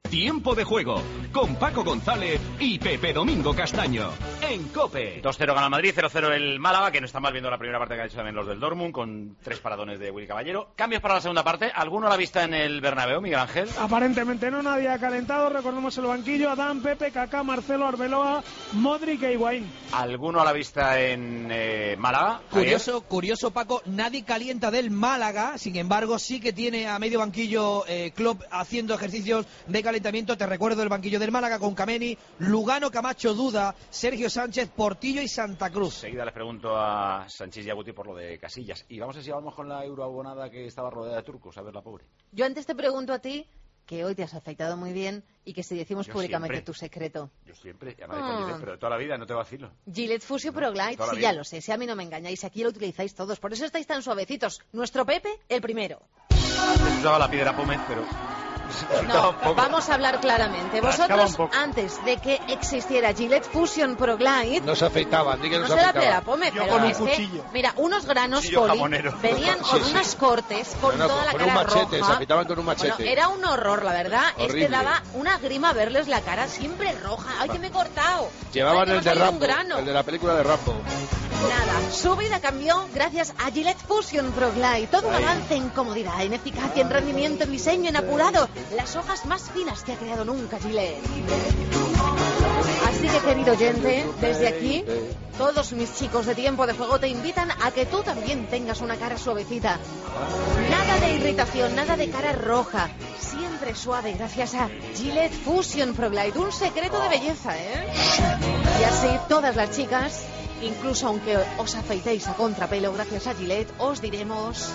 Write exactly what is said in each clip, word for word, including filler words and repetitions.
Tiempo de Juego, con Paco González y Pepe Domingo Castaño, en COPE. dos cero gana el Madrid, cero cero el Málaga, que no está mal viendo la primera parte que ha hecho también los del Dortmund, con tres paradones de Willy Caballero. Cambios para la segunda parte, ¿alguno a la vista en el Bernabéu, Miguel Ángel? Aparentemente no, nadie ha calentado, recordemos el banquillo: Adán, Pepe, Kaká, Marcelo, Arbeloa, Modric e Higuaín. ¿Alguno a la vista en eh, Málaga? Curioso, curioso, Paco, nadie calienta del Málaga, sin embargo sí que tiene a medio banquillo eh, Klopp haciendo ejercicios de calentamiento. Te recuerdo el banquillo del Málaga con Kameni, Lugano, Camacho, Duda, Sergio Sánchez, Portillo y Santa Cruz. Seguida les pregunto a Sánchez y a Guti por lo de Casillas. Y vamos a ver si vamos con la euroabonada que estaba rodeada de turcos, a ver la pobre. Yo antes te pregunto a ti, que hoy te has afeitado muy bien, y que si decimos Yo públicamente siempre. tu secreto. Yo siempre, ya me dicho Ah. Gillette, pero de toda la vida, no te vacilo. Gillette Fusion Pro Glide, toda la sí, vida. ya lo sé, si a mí no me engañáis, aquí lo utilizáis todos, por eso estáis tan suavecitos. Nuestro Pepe, el primero. Antes usaba la piedra Pómez, pero... No, vamos a hablar claramente. Vosotros, antes de que existiera Gillette Fusion Pro Glide, no se afeitaban, di que no, no se se la afeitaban. piedra Pómez, Yo pero con un es que, cuchillo. mira, unos granos Cuchillo poli jamonero. venían con Sí, sí. unos cortes, con No, no, toda la con cara un machete, roja. se afeitaban con un machete. Bueno, era un horror, la verdad. Es Horrible. que daba una grima verles la cara siempre roja. ¡Ay, que me he cortado! Llevaban Ay, que me el ha de salido un Rambo, grano. el de la película de Rambo. Nada, su vida cambió gracias a Gillette Fusion Pro Glide. Todo un Ay. avance en comodidad, en eficacia, en rendimiento, en diseño, en apurado. Las hojas más finas que ha creado nunca Gillette. Así que, querido oyente, desde aquí, todos mis chicos de Tiempo de Juego te invitan a que tú también tengas una cara suavecita. Nada de irritación, nada de cara roja. Siempre suave gracias a Gillette Fusion Pro Glide. Un secreto de belleza, ¿eh? Y así todas las chicas, incluso aunque os afeitéis a contrapelo gracias a Gillette, os diremos...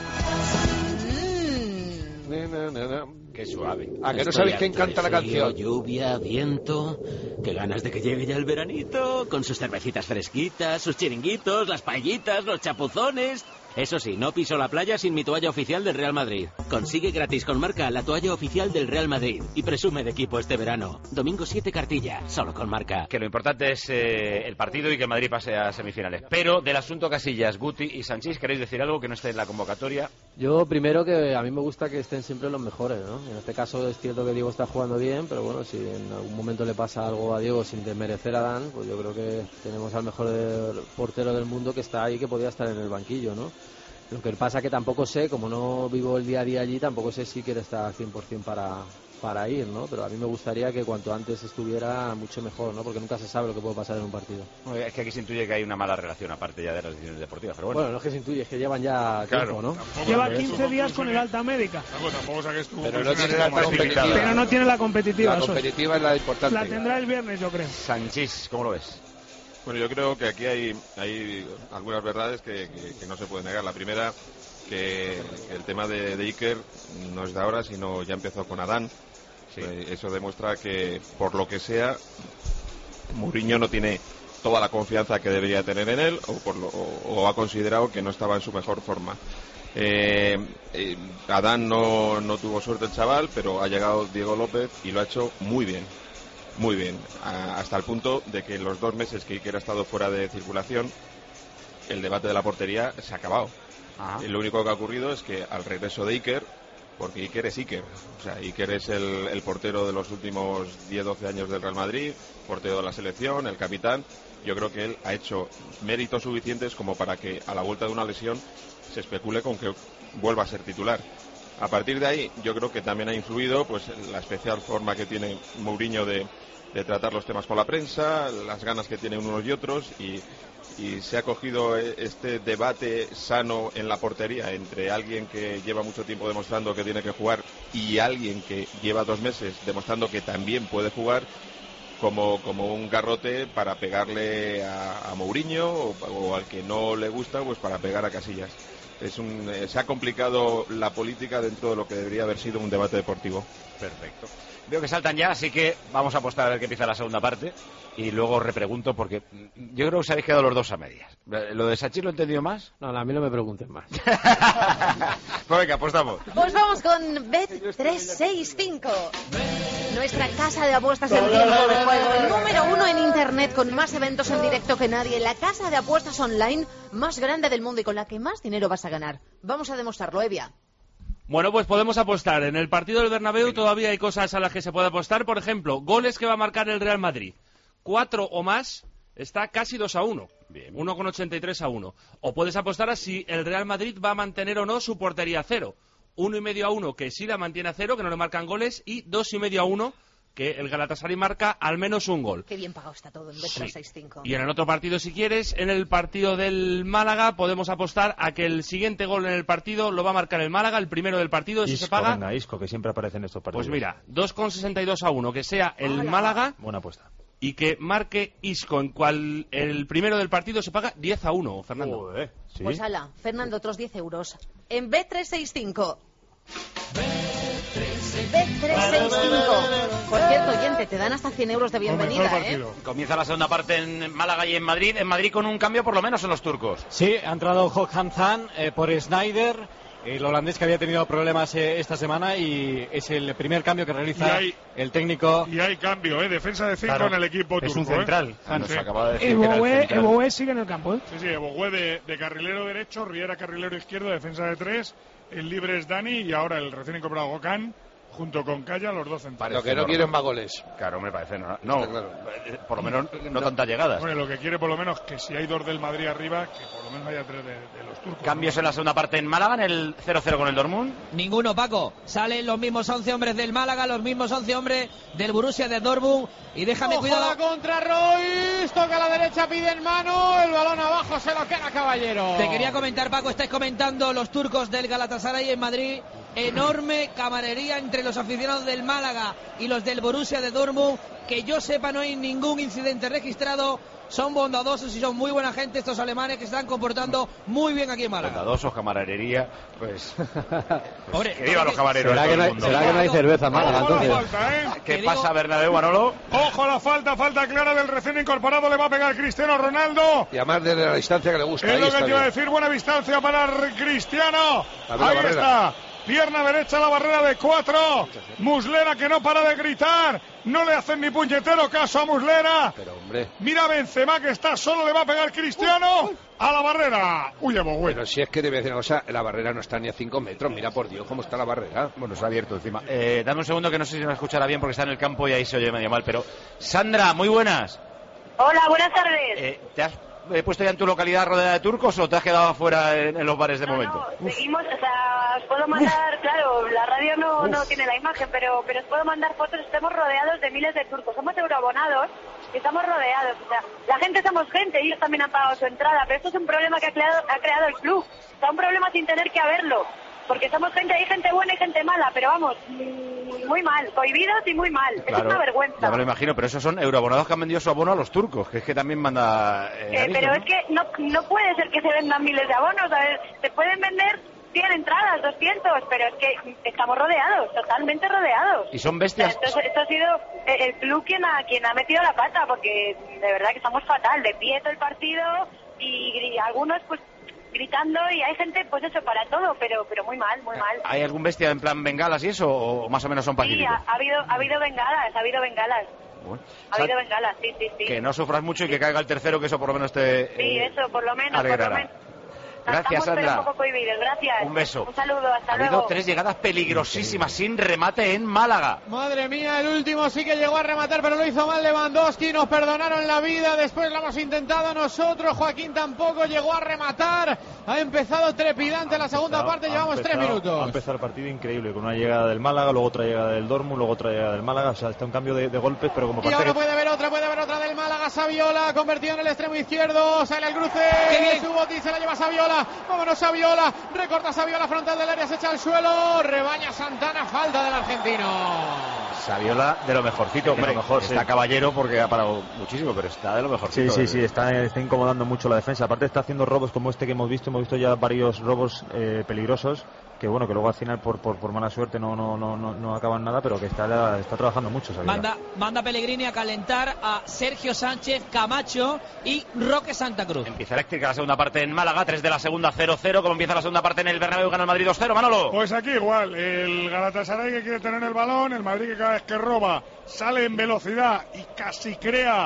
Qué suave. ¿A que no sabéis quién canta la canción? Lluvia, viento, qué ganas de que llegue ya el veranito, con sus cervecitas fresquitas, sus chiringuitos, las paellitas, los chapuzones. Eso sí, no piso la playa sin mi toalla oficial del Real Madrid. Consigue gratis con Marca la toalla oficial del Real Madrid y presume de equipo este verano. Domingo siete Cartilla, solo con Marca. Que lo importante es eh, el partido y que el Madrid pase a semifinales. Pero del asunto Casillas, Guti y Sánchez, ¿queréis decir algo que no esté en la convocatoria? Yo primero que a mí me gusta que estén siempre los mejores, ¿no? En este caso es cierto que Diego está jugando bien, pero bueno, si en algún momento le pasa algo a Diego sin desmerecer a Dan, pues yo creo que tenemos al mejor del- portero del mundo que está ahí, que podía estar en el banquillo, ¿no? Lo que pasa que tampoco sé, como no vivo el día a día allí, tampoco sé si quiere estar al cien por ciento para, para ir, ¿no? Pero a mí me gustaría que cuanto antes estuviera mucho mejor, ¿no? Porque nunca se sabe lo que puede pasar en un partido. Bueno, es que aquí se intuye que hay una mala relación, aparte ya de las decisiones deportivas, pero bueno. Bueno, no es que se intuye, es que llevan ya Claro. tiempo, ¿no? Lleva quince días con el alta médica. Pero no tiene la competitiva. Pero no tiene la competitiva. La eso es. competitiva es la importante. La tendrá el viernes, yo creo. Sánchez, ¿cómo lo ves? Bueno, yo creo que aquí hay, hay algunas verdades que, que- que no se pueden negar. La primera, que el tema de, de Iker no es de ahora, sino ya empezó con Adán. Eh, eso demuestra que, por lo que sea, Mourinho no tiene toda la confianza que debería tener en él, o, por lo- o- o ha considerado que no estaba en su mejor forma. Eh, eh, Adán no, no tuvo suerte el chaval, pero ha llegado Diego López y lo ha hecho muy bien. Muy bien, a- hasta el punto de que en los dos meses que Iker ha estado fuera de circulación, el debate de la portería se ha acabado. Y lo único que ha ocurrido es que al regreso de Iker, porque Iker es Iker, o sea, Iker es el, el portero de los últimos diez doce años del Real Madrid, portero de la selección, el capitán, yo creo que él ha hecho méritos suficientes como para que a la vuelta de una lesión se especule con que vuelva a ser titular. A partir de ahí, yo creo que también ha influido pues la especial forma que tiene Mourinho de, de tratar los temas con la prensa, las ganas que tienen unos y otros, y, y se ha cogido este debate sano en la portería entre alguien que lleva mucho tiempo demostrando que tiene que jugar y alguien que lleva dos meses demostrando que también puede jugar, como, como un garrote para pegarle a, a Mourinho o, o al que no le gusta, pues para pegar a Casillas. Es un, eh, se ha complicado la política dentro de lo que debería haber sido un debate deportivo. Perfecto. Veo que saltan ya, así que vamos a apostar a ver qué empieza la segunda parte y luego os repregunto porque yo creo que os habéis quedado los dos a medias. ¿Lo de Sánchez lo he entendido más? No, a mí no me pregunten más. Pues venga, apostamos. Pues vamos con Bet trescientos sesenta y cinco. Nuestra casa de apuestas en Tiempo de Juego. El número uno en Internet con más eventos en directo que nadie. La casa de apuestas online más grande del mundo y con la que más dinero vas a ganar. Vamos a demostrarlo, Evia. Bueno, pues podemos apostar. En el partido del Bernabéu todavía hay cosas a las que se puede apostar. Por ejemplo, goles que va a marcar el Real Madrid. Cuatro o más, está casi dos a uno. Bien. uno coma ochenta y tres a uno. O puedes apostar a si el Real Madrid va a mantener o no su portería a cero. Uno y medio a uno, que sí la mantiene a cero, que no le marcan goles. Y dos y medio a uno, que el Galatasaray marca al menos un gol. Qué bien pagado está todo en Bet trescientos sesenta y cinco. Y en el otro partido, si quieres, en el partido del Málaga, podemos apostar a que el siguiente gol en el partido lo va a marcar el Málaga, el primero del partido, Isco, si se paga. Venga, Isco, que siempre aparece en estos partidos. Pues mira, dos coma sesenta y dos a uno, que sea el Hola. Málaga. Buena apuesta. Y que marque Isco, en cual el primero del partido se paga diez a uno, Fernando. Oh, eh. ¿Sí? Pues ala, Fernando, otros diez euros. En Bet trescientos sesenta y cinco. Bet trescientos sesenta y cinco. Por cierto, oyente, te dan hasta cien euros de bienvenida, ¿eh? Comienza la segunda parte en Málaga y en Madrid. En Madrid con un cambio por lo menos en los turcos. Sí, ha entrado Håkan Zan eh, por Snyder, el holandés que había tenido problemas eh, esta semana, y es el primer cambio que realiza hay, el técnico. Y hay cambio, ¿eh? Defensa de cinco claro, en el equipo turco. Es un central. ¿eh? Ah, nos sí. acaba de decir Eboué, que Eboué sigue en el campo, ¿eh? Sí, sí, Eboué de, de carrilero derecho, Riera carrilero izquierdo, defensa de tres. El libre es Dani y ahora el recién incorporado Gokhan junto con Calla, los dos centrales. Lo que no quieren más goles. Claro, me parece. No, no claro. Por lo menos no, no tantas llegadas. Bueno, lo que quiere por lo menos que si hay dos del Madrid arriba, que por lo menos haya tres de, de los turcos. Cambios ¿no? en la segunda parte en Málaga, en el cero cero con el Dortmund. Ninguno, Paco. Salen los mismos once hombres del Málaga, los mismos once hombres del Borussia de Dortmund. Y déjame Ojo cuidado. La contra Royce, toca a la derecha, pide en mano, el balón abajo, se lo queda Caballero. Te quería comentar, Paco, estáis comentando los turcos del Galatasaray en Madrid. Enorme camarería entre los aficionados del Málaga y los del Borussia de Dortmund. Que yo sepa, no hay ningún incidente registrado. Son bondadosos y son muy buena gente estos alemanes que se están comportando muy bien aquí en Málaga. Bondadosos, camarería, pues... Hombre, que viva los camareros. ¿Será, que no, hay, ¿será que no hay cerveza en Málaga entonces? Falta, ¿eh? ¿Qué pasa, Bernabéu, Manolo? Ojo a la falta, falta clara del recién incorporado, le va a pegar Cristiano Ronaldo. Y además desde la distancia que le gusta. Es lo que te iba a decir, buena distancia para Cristiano. Ahí está. Pierna derecha a la barrera de cuatro. Muslera que no para de gritar. No le hacen ni puñetero caso a Muslera. Pero hombre. Mira Benzema que está solo, le va a pegar Cristiano a la barrera. Uy, Eboué. Bueno, si es que debe decir una cosa, la barrera no está ni a cinco metros. Mira por Dios cómo está la barrera. Bueno, se ha abierto encima. Eh, dame un segundo que no sé si me escuchará bien porque está en el campo y ahí se oye medio mal. Pero Sandra, muy buenas. Hola, buenas tardes. Eh, ¿Te has eh, puesto ya en tu localidad rodeada de turcos o te has quedado afuera en, en los bares de no, momento? No, seguimos, o sea, os puedo mandar, Uf. claro, la radio no, no tiene la imagen, pero, pero os puedo mandar fotos, estamos rodeados de miles de turcos, somos euroabonados y estamos rodeados, o sea, la gente somos gente, ellos también han pagado su entrada, pero esto es un problema que ha creado, ha creado el club, o sea, un problema sin tener que haberlo, porque somos gente, hay gente buena y gente mala, pero vamos, muy mal, cohibidos y muy mal, claro, es una vergüenza. Ya me lo imagino, pero esos son euroabonados que han vendido su abono a los turcos, que es que también manda... Eh, eh, pero ¿no? Es que no, no puede ser que se vendan miles de abonos, a ver, se pueden vender cien entradas, doscientos, pero es que estamos rodeados, totalmente rodeados. ¿Y son bestias? O sea, esto, esto ha sido el club quien ha, quien ha metido la pata, porque de verdad que estamos fatal, de pie todo el partido y, y algunos pues gritando y hay gente pues eso para todo, pero pero muy mal, muy mal. ¿Hay algún bestia en plan bengalas y eso o más o menos son pacíficos? Sí, ha, ha habido ha habido bengalas, ha habido bengalas. Bueno, ha habido bengalas, sí, sí, sí. Que no sufras mucho y que caiga el tercero, que eso por lo menos te... Sí, eh, eso, por lo menos, alegrará. por lo menos. Gracias, Estamos, Sandra. Un poco cohibidos. Gracias. Un beso. Un saludo, hasta ha luego. Ha habido tres llegadas peligrosísimas sin remate en Málaga. Madre mía, el último sí que llegó a rematar, pero lo hizo mal Lewandowski. Nos perdonaron la vida, después lo hemos intentado nosotros. Joaquín tampoco llegó a rematar. Ha empezado trepidante la segunda empezado, parte, llevamos empezado, tres minutos. Ha empezado el partido increíble, con una llegada del Málaga, luego otra llegada del Dortmund, luego otra llegada del Málaga. O sea, está un cambio de, de golpes, pero como Y ahora que... puede haber otra, puede haber otra del Málaga. Saviola, convertido en el extremo izquierdo. Sale el cruce. Suboti se la lleva Saviola. Vámonos, Saviola. Recorta Saviola, frontal del área, se echa al suelo. Rebaña Santana, falta del argentino. Saviola de lo mejorcito, hombre. De lo mejor, está sí. caballero porque ha parado muchísimo, pero está de lo mejorcito. Sí, sí, sí, está, está incomodando mucho la defensa. Aparte está haciendo robos como este que hemos visto. Hemos visto ya varios robos eh, peligrosos. Que bueno, que luego al final por por, por mala suerte no no no no, no acaban nada, pero que está está trabajando mucho. Saviola. Manda manda Pellegrini a calentar a Sergio Sánchez, Camacho y Roque Santa Cruz. Empieza eléctrica la segunda parte en Málaga, tres de la segunda, cero cero. Como empieza la segunda parte en el Bernabéu, gana el Madrid dos cero, Manolo. Pues aquí igual, el Galatasaray que quiere tener el balón, el Madrid que cada vez que roba sale en velocidad y casi crea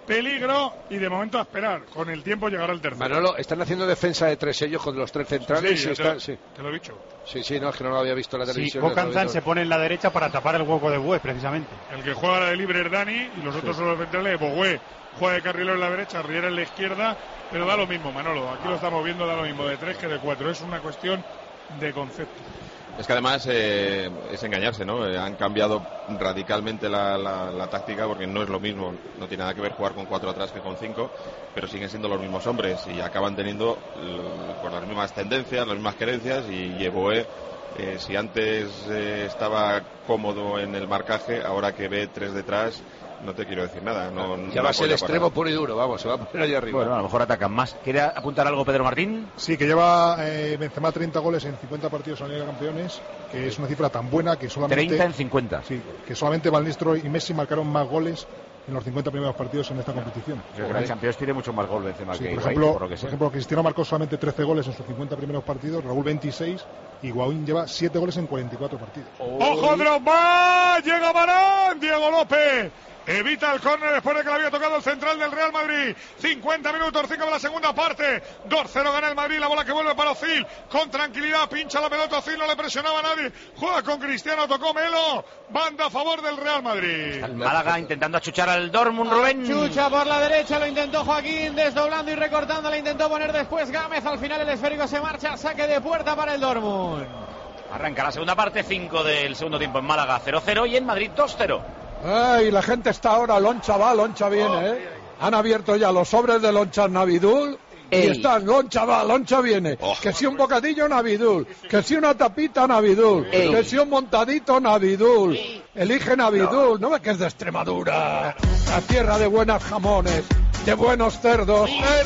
peligro y de momento a esperar. Con el tiempo llegará el tercero. Manolo, están haciendo defensa de tres ellos con los tres centrales. Sí, y te, están, lo, sí. te lo he dicho. Sí, sí, no, es que no lo había visto en la televisión. Sí, Bocanzan se pone en la derecha para tapar el hueco de Bue, precisamente. El que juega de libre es Dani y los otros sí. son los centrales. Bogué juega de carrilero en la derecha, Riera en la izquierda, pero da lo mismo, Manolo. Aquí lo estamos viendo, da lo mismo de tres que de cuatro. Es una cuestión de concepto. Es que además eh, es engañarse, ¿no? Eh, han cambiado radicalmente la, la, la táctica porque no es lo mismo, no tiene nada que ver jugar con cuatro atrás que con cinco, pero siguen siendo los mismos hombres y acaban teniendo pues, las mismas tendencias, las mismas querencias y Yeboé, eh, si antes eh, estaba cómodo en el marcaje, ahora que ve tres detrás, no te quiero decir nada. No, ya no va a ser extremo puro y duro, vamos, se va a poner allá arriba. Bueno, a lo mejor atacan más. ¿Quiere apuntar algo Pedro Martín? Sí, que lleva eh, Benzema treinta goles en cincuenta partidos en la Liga de Campeones, que es una cifra tan buena que solamente... treinta en cincuenta. Sí, que solamente Van Nistelrooy y Messi marcaron más goles en los cincuenta primeros partidos en esta competición. El Gran Campeones tiene mucho más gol Benzema sí, que por Higuaín, ejemplo, por lo que por ejemplo, Cristiano marcó solamente trece goles en sus cincuenta primeros partidos, Raúl veintiséis y Higuaín lleva siete goles en cuarenta y cuatro partidos. Oh. ¡Ojo, Drogba! ¡Llega Varane! ¡Diego López! Evita el córner después de que le había tocado el central del Real Madrid. cincuenta minutos, cinco de la segunda parte. dos cero gana el Madrid. La bola que vuelve para Ozil. Con tranquilidad, pincha la pelota. Ozil no le presionaba a nadie. Juega con Cristiano, tocó Melo. Banda a favor del Real Madrid. El Málaga intentando achuchar al Dortmund, Rubén. Chucha por la derecha, lo intentó Joaquín, desdoblando y recortando. La intentó poner después Gámez. Al final el esférico se marcha. Saque de puerta para el Dortmund. Arranca la segunda parte, cinco del segundo tiempo en Málaga, cero cero y en Madrid dos cero. Ay, la gente está ahora, loncha va, loncha viene, ¿eh? Han abierto ya los sobres de lonchas Navidul y están, loncha va, loncha viene. Oh. Que si un bocadillo Navidul, que si una tapita Navidul, Ey. que si un montadito Navidul. Elige Navidul, no ves que es de Extremadura, la tierra de buenos jamones, de buenos cerdos.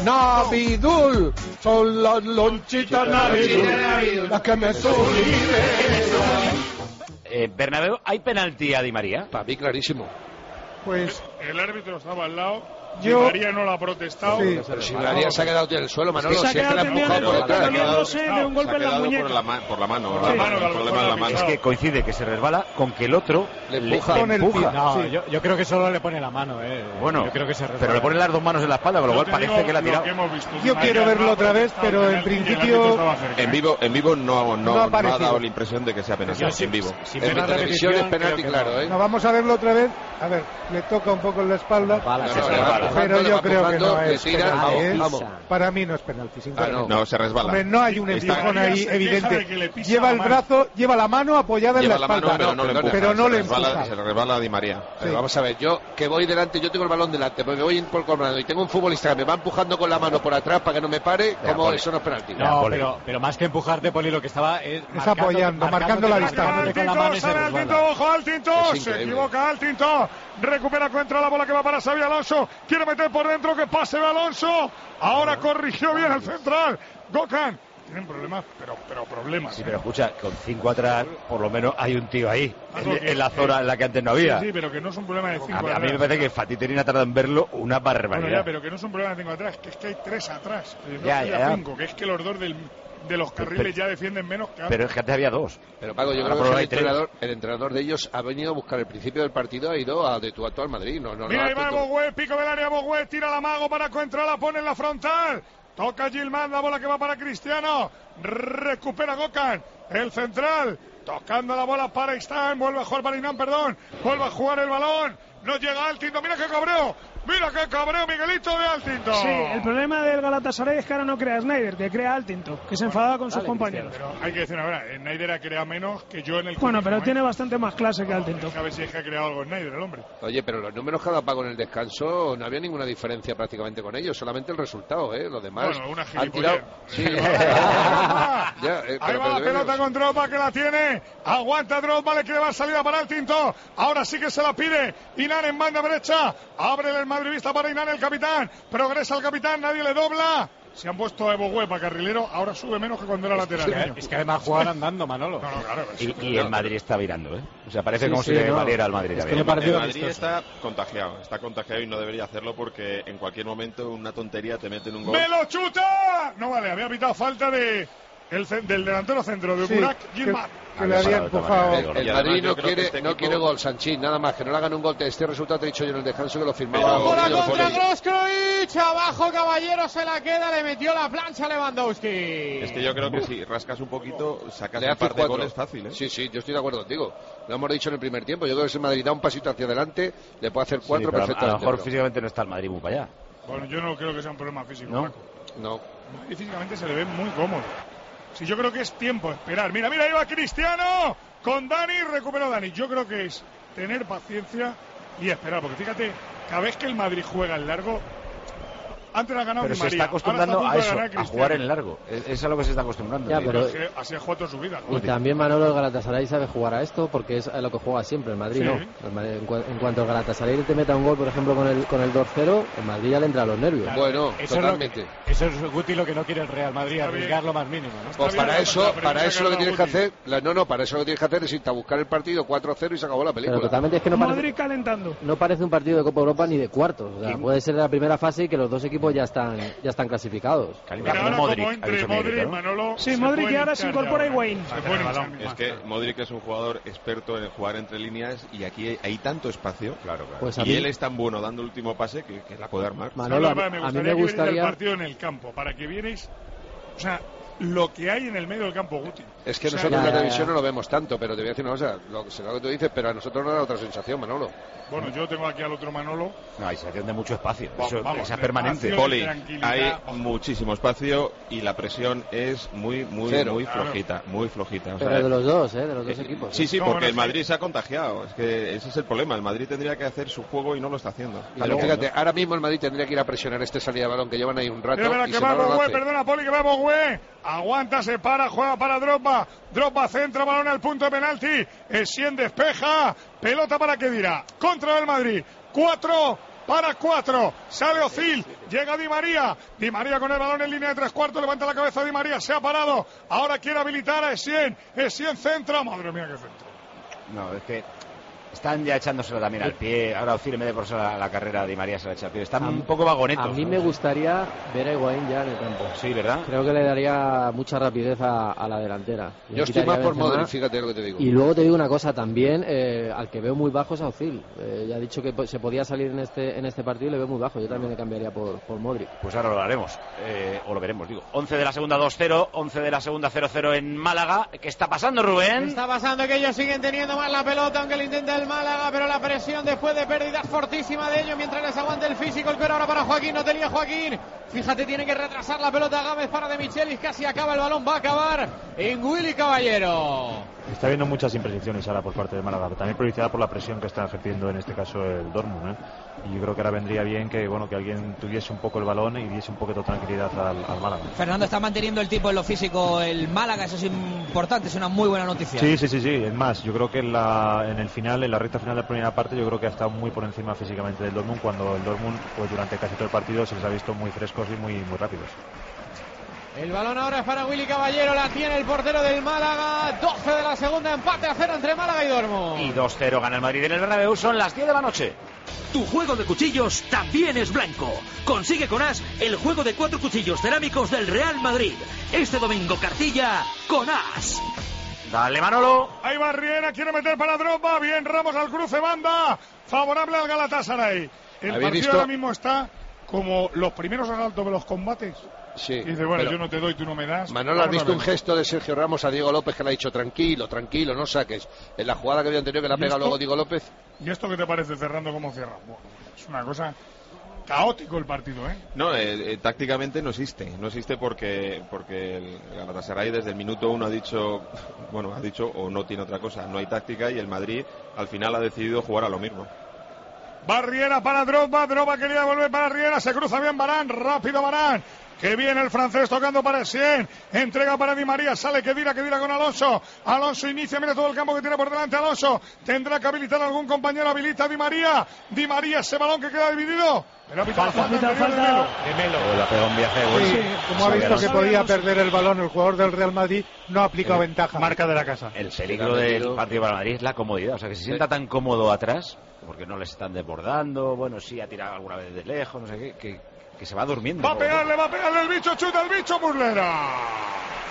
Navidul, son las lonchitas Navidul, las que me suben. Eh, Bernabéu, ¿hay penalti a Di María? Para mí clarísimo. Pues el árbitro estaba al lado. Yo... Di María no la ha protestado. Sí, pero si Di María se ha quedado en el suelo, Manolo, es que si es que la ha empujado por detrás. De un golpe en la muñeca. Por la, ma por la mano, por la mano, el problema de la mano. Es que coincide que se resbala con que el otro le empuja. Le, le empuja. No, sí. yo, yo creo que solo le pone la mano, eh. Bueno, yo creo que se pero le pone las dos manos en la espalda, con lo cual parece que la ha tirado. Yo quiero verlo otra vez, pero en principio... En vivo, en vivo no, no, no, ha, no ha dado la impresión de que sea penalti en vivo. En televisión es penalti, claro, ¿eh? No, vamos a verlo otra vez. A ver, le toca un poco en la espalda, pero yo creo que no es tira, penalti. Vamos, vamos. Para mí no es penalti, sinceramente. Ah, no. no, se resbala. Hombre, no hay un empujón ahí evidente. Lleva el brazo, lleva la mano apoyada en la espalda. Mano, pero no le empuja. Pero no le resbala, empuja. se resbala a Di María. Sí. Vamos a ver, yo que voy delante, yo tengo el balón delante, porque voy por el colmado y tengo un futbolista que me va empujando con la mano por atrás para que no me pare, como eso no es penalti. No, pero, pero más que empujarte, Poli, lo que estaba es, es marcando, apoyando, marcando la distancia. Con la mano y se resbala. Ojo, Altinto, se equivoca Altinto. Recupera contra la bola que va para Xabi Alonso. Quiere meter por dentro, que pase de Alonso. Ahora corrigió bien el central. Gökhan. Tienen problemas, pero, pero problemas. Sí, ¿eh? pero escucha, con cinco atrás, por lo menos hay un tío ahí, en, en la zona en la que antes no había. Sí, sí, pero que no es un problema de cinco a, atrás. A mí me parece que Fatih Terim ha tardado en verlo una barbaridad. Bueno, ya, pero que no es un problema de cinco atrás, que es que hay tres atrás. No ya, hay ya, cinco, que es que los dos del... de los carriles pero, ya defienden menos que antes. Pero es que antes había dos. Pero Paco, yo creo que el entrenador, el entrenador de ellos ha venido a buscar el principio del partido, ha ido a de tu a tu al Madrid. No, no, Mira, no, ahí va Bogué, pico del área Bogué, tira la mago para Coentrala, pone en la frontal. Toca Gilman, la bola que va para Cristiano. Recupera Gökhan, el central. Tocando la bola para Istan, vuelve a jugar para Inán, perdón. Vuelve a jugar el balón. No llega Altinto, mira qué cabreo. Mira qué cabreo Miguelito de Altinto. Sí, el problema del Galatasaray es que ahora no crea Sneijder, que crea Altinto, que se enfadaba con sus Dale, compañeros. Pero hay que decir una verdad, Sneijder ha creado menos que yo en el Bueno, pero ¿eh? tiene bastante más clase que Altinto. A ver si es que ha creado algo Sneijder, el hombre. Oye, pero los números que ha dado Paco en el descanso no había ninguna diferencia prácticamente con ellos, solamente el resultado, ¿eh? Lo demás bueno, una han tirado... Sí. ya, eh, ahí va la pelota con Drogba, que la tiene. Aguanta Drogba, le quiere dar salida para Altinto. Ahora sí que se la pide Inán en banda derecha. Abre el madridista para Inán, el capitán. Progresa el capitán, nadie le dobla. Se han puesto a Bogué para carrilero, ahora sube menos que cuando era lateral. Es que, es que además juegan andando, Manolo. No, no, claro, y, y el Madrid está virando, ¿eh? O sea, parece sí, como sí, si le no. valiera al Madrid. Es que el, el Madrid está contagiado, está contagiado y no debería hacerlo porque en cualquier momento una tontería te mete en un gol. ¡Me lo chuta! No vale, había pitado falta de el, del delantero centro de Sí, Burak Yilmaz. Que, que le había empujado. El, el Madrid no quiere, este no quiere gol, Sanchín, nada más, que no le hagan un gol. Este resultado te he dicho yo en el descanso que lo firmaba. Por la contra Grosskreutz, abajo Caballero se la queda, le metió la plancha a Lewandowski. Es que yo creo que si rascas un poquito, sacas Le un hace par de cuatro. goles fácil, ¿eh? Sí, sí, yo estoy de acuerdo contigo. Lo hemos dicho en el primer tiempo. Yo creo que si el Madrid da un pasito hacia adelante, le puede hacer cuatro Sí, pero a- perfectamente. a lo mejor pero- físicamente no está el Madrid muy para allá. Bueno, yo no creo que sea un problema físico, ¿No? Paco. No. Y físicamente se le ve muy cómodo. Si yo creo que es tiempo de esperar. Mira, mira, ahí va Cristiano con Dani, recuperó Dani. Yo creo que es tener paciencia y esperar, porque fíjate, cada vez que el Madrid juega en largo, antes ha ganado Pero Di se María, está acostumbrando ahora a está eso, punto de a ganar jugar Cristiano. en largo. Es, es a lo que se está acostumbrando. Ya, tío. pero- Es que así ha jugado toda su vida. Y también Manolo, el Galatasaray sabe jugar a esto porque es a lo que juega siempre, el Madrid Sí. no. El Madrid, en, cua- en cuanto el Galatasaray te meta un gol, por ejemplo, con el, con el dos cero, el Madrid ya le entra a los nervios. Bueno, Eso totalmente. es, lo que, eso es Guti lo que no quiere el Real Madrid, arriesgar lo más mínimo, ¿no? Pues para eso, para eso lo que tienes que hacer, la- no, no, para eso lo que tienes que hacer es irte a buscar el partido cuatro cero y se acabó la película. Pero totalmente es que no parece, Madrid calentando. no parece un partido de Copa Europa ni de cuartos. O sea, puede ser de la primera fase y que los dos equipos ya están, ya están clasificados. Pero ahora como entre Modric y Manolo... Sí, se Modric pueden y ahora se hinchar incorpora ya, Higuaín. Se pueden hinchar. Es que Modric es un jugador experto en jugar entre líneas y aquí hay, hay tanto espacio. Claro, claro. Pues a y mí- él es tan bueno dando el último pase que, que la puede armar. Manolo, a, Ahora, mí- me a mí gustaría me que vierais el gustaría... partido en el campo, para que vierais, o sea, lo que hay en el medio del campo, Guti. Es que O sea, nosotros en ya, la ya, televisión ya. no lo vemos tanto, pero te voy a decir una cosa, lo, sé lo que tú dices, pero a nosotros nos da otra sensación, Manolo. Bueno, yo tengo aquí al otro Manolo. No, hay sensación de mucho espacio. Va- Eso, vamos, esa de permanente. espacio, Poli, de tranquilidad. hay muchísimo espacio y la presión es muy, muy, Cero. muy Claro. flojita, muy flojita. O Pero sea, de los dos, ¿eh? De los dos eh, equipos. Sí, sí, No, porque bueno, el es Madrid que- se ha contagiado. Es que ese es el problema. El Madrid tendría que hacer su juego y no lo está haciendo. Pero fíjate, ahora mismo el Madrid tendría que ir a presionar este salida de balón que llevan ahí un rato Mira, mira, y que si va no lo Bogüe, hace. perdona, Poli, que va Bogüe. Aguanta, se para, juega para Drogba. Drogba centra, balón al punto de penalti. Essien despeja. Pelota para Kedira. Contra el Madrid. Cuatro para cuatro. Sale Ozil. Llega Di María. Di María con el balón en línea de tres cuartos. Levanta la cabeza Di María. Se ha parado. Ahora quiere habilitar a Essien. Essien centra. Madre mía, qué centro. No, es que están ya echándoselo también al pie. Ahora Ozil, en vez de por eso la, la carrera de María se la echa al pie. Están A- un poco vagonetos. A mí ¿no? me gustaría ver a Higuaín ya en el campo. Sí, ¿verdad? Creo que le daría mucha rapidez a, a la delantera. Le Yo estoy quitaría más por Benzema. Modric, fíjate lo que te digo. Y luego te digo una cosa también, eh, al que veo muy bajo es a Ozil. Eh, ya ha dicho que po- se podía salir en este en este partido y le veo muy bajo. Yo también le cambiaría por, por Modric. Pues ahora lo haremos, eh, o lo veremos, digo. once de la segunda dos cero, once de la segunda cero cero en Málaga. ¿Qué está pasando, Rubén? Está pasando que ellos siguen teniendo más la pelota, aunque lo intenta el Málaga, pero la presión después de pérdidas fortísima de ellos, mientras les aguante el físico. El pero ahora para Joaquín, no tenía Joaquín. Fíjate, tiene que retrasar la pelota Gámez para De Michelis, casi acaba el balón, va a acabar en Willy Caballero. Está habiendo muchas imprecisiones ahora por parte de Málaga, pero también priorizada por la presión que está ejerciendo en este caso el Dortmund, ¿eh? Y yo creo que ahora vendría bien que bueno que alguien tuviese un poco el balón y diese un poco de tranquilidad al, al Málaga. Fernando está manteniendo el tipo en lo físico el Málaga, eso es importante, es una muy buena noticia. Sí, sí, sí, sí. Es más, yo creo que en, la, en el final, en la recta final de la primera parte, yo creo que ha estado muy por encima físicamente del Dortmund, cuando el Dortmund, pues durante casi todo el partido se les ha visto muy frescos y muy, muy rápidos. El balón ahora es para Willy Caballero, la tiene el portero del Málaga. doce de la segunda, empate a cero entre Málaga y Dortmund. Y dos cero gana el Madrid en el Bernabéu, son las diez de la noche. Tu juego de cuchillos también es blanco. Consigue con As el juego de cuatro cuchillos cerámicos del Real Madrid. Este domingo cartilla con As. Dale, Manolo. Ahí va Riera, quiere meter para Drogba. Bien, Ramos al cruce, banda. Favorable al Galatasaray. El partido visto? ahora mismo está como los primeros asaltos de los combates. Sí, Y dice, bueno, pero- yo no te doy, tú no me das. Manolo, ¿has Vamos a visto un ver. gesto de Sergio Ramos a Diego López que le ha dicho tranquilo, tranquilo, no saques? En la jugada que había anterior que le ha ¿Y pegado esto? luego Diego López. ¿Y esto qué te parece, cerrando cómo cierra? Bueno, es una cosa caótico el partido, ¿eh? No, eh, eh, tácticamente no existe, no existe porque porque el Galatasaray desde el minuto uno ha dicho, bueno, ha dicho o no tiene otra cosa, no hay táctica y el Madrid al final ha decidido jugar a lo mismo. Va Riera para Drogba, Drogba quería volver para Riera, se cruza bien Varane, rápido Varane. Que viene el francés tocando para Essien. Entrega para Di María. Sale Kedira, Kedira con Alonso. Alonso inicia, mira todo el campo que tiene por delante Alonso. Tendrá que habilitar a algún compañero. Habilita a Di María. Di María, ese balón que queda dividido. Pero ha pitado Falta, falta, falta, anterior de Melo. falta. De Melo. Le ha pegado un viaje de vuelo. Sí, como ha visto que podía perder el balón el jugador del Real Madrid, no ha aplicado ventaja. Marca de la casa. El peligro del partido para Madrid es la comodidad, o sea, que se sienta tan cómodo atrás, porque no les están desbordando, bueno, sí ha tirado alguna vez de lejos, no sé qué, que, que se va durmiendo. Va a pegarle, va a pegarle el bicho, chuta el bicho, Muslera.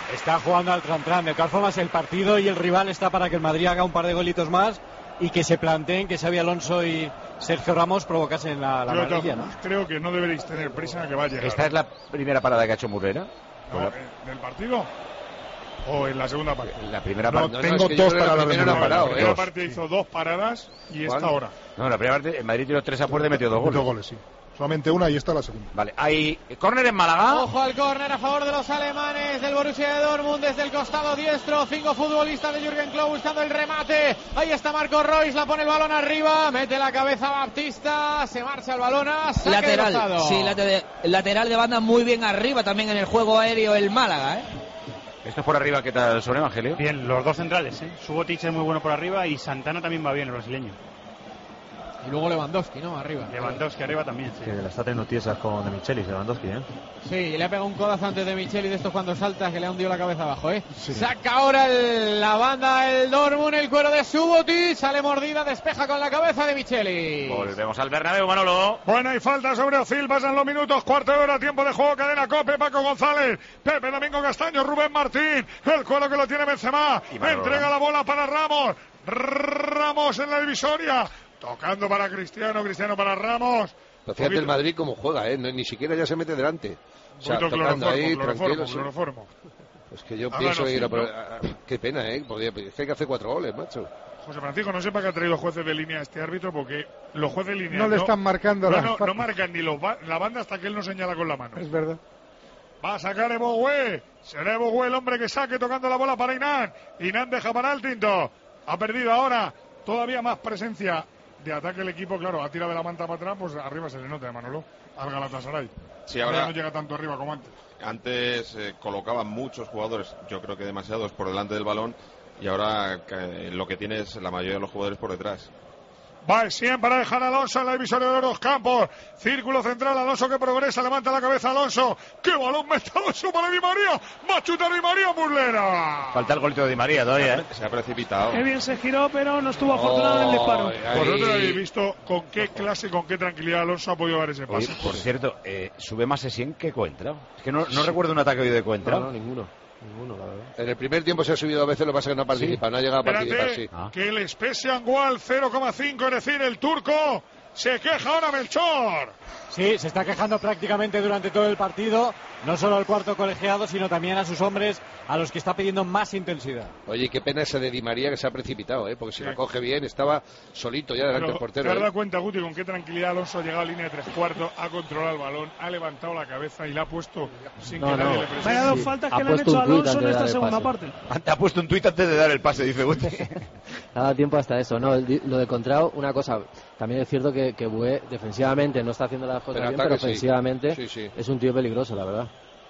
Está jugando al tran-tran. De todas formas, el partido y el rival está para que el Madrid haga un par de golitos más y que se planteen que Xabi Alonso y Sergio Ramos provocasen la, la amarilla, ¿no? Creo que no deberéis tener prisa, que va a llegar. ¿Esta es la primera parada que ha hecho Murrera? No, la... ¿Del partido? ¿O en la segunda parte? La primera no, parte. Tengo no, no, es dos que paradas. La primera, de parado, la primera eh. parte hizo dos paradas y esta hora. No, la primera parte, el Madrid tiró tres a puerta y metió dos goles. Dos goles, sí. Solamente una y esta la segunda. Vale, hay córner en Málaga. Ojo al córner a favor de los alemanes del Borussia de Dortmund desde el costado diestro. Cinco futbolistas de Jürgen Klopp buscando el remate. Ahí está Marco Reus, la pone el balón arriba, mete la cabeza Baptista, se marcha el balón a saque lateral. de costado. Sí, lateral, lateral de banda muy bien arriba también en el juego aéreo el Málaga, ¿eh? Esto es por arriba, ¿qué tal sobre Evangelio? Bien, los dos centrales, ¿eh? Subotic es muy bueno por arriba y Santana también va bien, el brasileño. Y luego Lewandowski, ¿no? Arriba. Lewandowski arriba también, sí. Que la está teniendo tiesas con De Michelis, Lewandowski, ¿eh? Sí, le ha pegado un codazo antes de Micheli de estos cuando salta que le ha hundido la cabeza abajo, ¿eh? Sí. Saca ahora el, la banda el Dortmund, el cuero de Subotic, sale mordida, despeja con la cabeza de Micheli. Volvemos al Bernabéu, Manolo. Bueno, hay falta sobre Ozil, pasan los minutos, cuarto de hora, tiempo de juego, cadena COPE, Paco González, Pepe Domingo Castaño, Rubén Martín, el cuero que lo tiene Benzema, entrega la bola para Ramos, Ramos en la divisoria. Tocando para Cristiano, Cristiano para Ramos. Pero fíjate el Madrid cómo juega, ¿eh? No, ni siquiera ya se mete delante. O sea, tocando ahí, tranquilo. Cloroformo. Es que yo Ahora pienso no, ir a sí, por... ¿no? Qué pena, ¿eh? Podría... Es que hay que hacer cuatro goles, macho. José Francisco, no sepa que ha traído jueces de línea a este árbitro porque los jueces de línea no le están marcando no, la... no, no marcan ni los ba... la banda hasta que él no señala con la mano. Es verdad. Va a sacar Ebogüe. Será Ebogüe el hombre que saque tocando la bola para Inán. Inán deja para el Tinto. Ha perdido ahora todavía más presencia de ataque el equipo, claro, ha tirado de la manta para atrás, pues arriba se le nota, Manolo, al Galatasaray. Sí, ahora, ahora no llega tanto arriba como antes. Antes eh, colocaban muchos jugadores, yo creo que demasiados, por delante del balón, y ahora eh, lo que tiene es la mayoría de los jugadores por detrás. Va Essien para dejar a Alonso en la divisoria de los campos. Círculo central, Alonso que progresa, levanta la cabeza Alonso. ¡Qué balón mete Alonso para Di María! ¡Va a chutar Di María, Muslera! Falta el golito de Di María todavía, ¿eh? Se ha precipitado. Qué bien se giró, pero no estuvo afortunado en el disparo. Vosotros habéis visto con qué clase y con qué tranquilidad Alonso ha podido dar ese pase. Oye, por cierto, eh, sube más Essien que Coentrao. Es que no, no sí. recuerdo un ataque hoy de Coentrao. No, no, ninguno. Ninguno, la verdad. En el primer tiempo se ha subido a veces, lo que pasa es que no participa, ¿sí? No ha llegado a participar, sí. Ah. Que el Spezia Angual cero coma cinco, es decir, el turco se queja ahora Melchor. Sí, se está quejando prácticamente durante todo el partido, no solo al cuarto colegiado, sino también a sus hombres, a los que está pidiendo más intensidad. Oye, qué pena ese de Di María que se ha precipitado, ¿eh? Porque si sí. la coge bien, estaba solito ya delante del portero. ¿Te has dado ¿eh? cuenta, Guti, con qué tranquilidad Alonso ha llegado a línea de tres cuartos, ha controlado el balón, ha levantado la cabeza y la ha puesto sin no, que no. nadie le presione? Vaya dos faltas que le han hecho a Alonso en esta segunda parte. Ha puesto un tuit antes de dar el pase, dice Guti. Ha dado tiempo hasta eso, ¿no? El, lo de Contrao, una cosa, también es cierto que, que Bué defensivamente no está haciendo las cosas pero bien, ataca, pero ofensivamente sí. Sí, sí. es un tío peligroso, la verdad.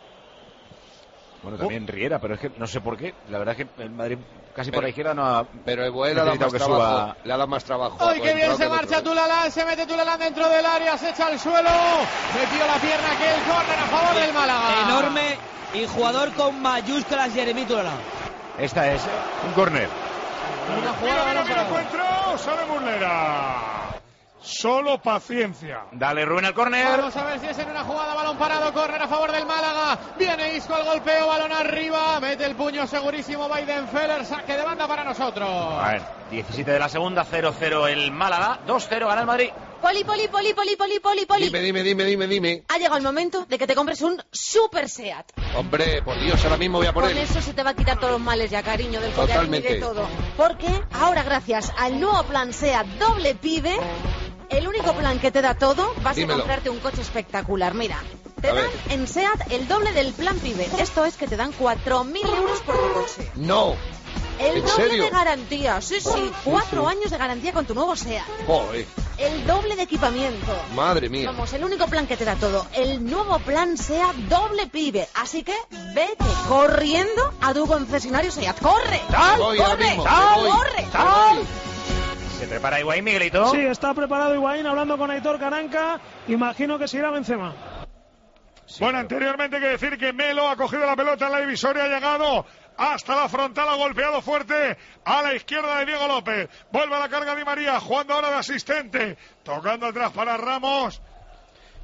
Bueno, también oh. Riera, pero es que no sé por qué. La verdad es que el Madrid casi pero, por la izquierda no ha... Pero Bué le ha dado más trabajo. Suba... Le ha dado más trabajo. ¡Ay, qué bien se marcha Tulalán! Se mete Tulalán dentro del área, se echa al suelo. Metió la pierna que el córner a favor del Málaga. Enorme y jugador con mayúsculas, Jeremy Tulalán. Esta es un córner. Una jugada mira, mira, mira, encuentro, sale Muslera. Solo paciencia. Dale Rubén al córner. Vamos a ver si es en una jugada, balón parado, córner a favor del Málaga. Viene Isco al golpeo, balón arriba, mete el puño segurísimo Weidenfeller, saque de banda para nosotros. A ver, diecisiete de la segunda, cero cero el Málaga, dos cero gana el Madrid. Poli, poli, poli, poli, poli, poli, poli. Dime, dime, dime, dime, dime. Ha llegado el momento de que te compres un Super Seat. Hombre, por Dios, ahora mismo voy a poner. Con eso se te va a quitar todos los males ya, cariño, del collarín y de todo. Porque ahora, gracias al nuevo plan Seat Doble Pibe, el único plan que te da todo, vas Dímelo. a comprarte un coche espectacular. Mira, te a dan ver. en Seat el doble del plan Pibe. Esto es que te dan cuatro mil euros por tu coche. No. El ¿En doble serio? de garantía, sí, sí. Sí, Cuatro sí. años de garantía con tu nuevo Seat. Joder. El doble de equipamiento. Madre mía. Vamos, el único plan que te da todo. El nuevo plan Seat Doble Pibe. Así que vete corriendo a tu concesionario Seat. ¡Corre! ¡Sal! ¡Corre! ¡Sal! ¡Corre! ¡Sal! ¿Se prepara Higuaín, Miguelito? Sí, está preparado Higuaín hablando con Aitor Caranca. Imagino que se irá Benzema. Sí, bueno, pero... anteriormente hay que decir que Melo ha cogido la pelota en la divisoria, ha llegado hasta la frontal, ha golpeado fuerte a la izquierda de Diego López. Vuelve a la carga Di María, jugando ahora de asistente, tocando atrás para Ramos.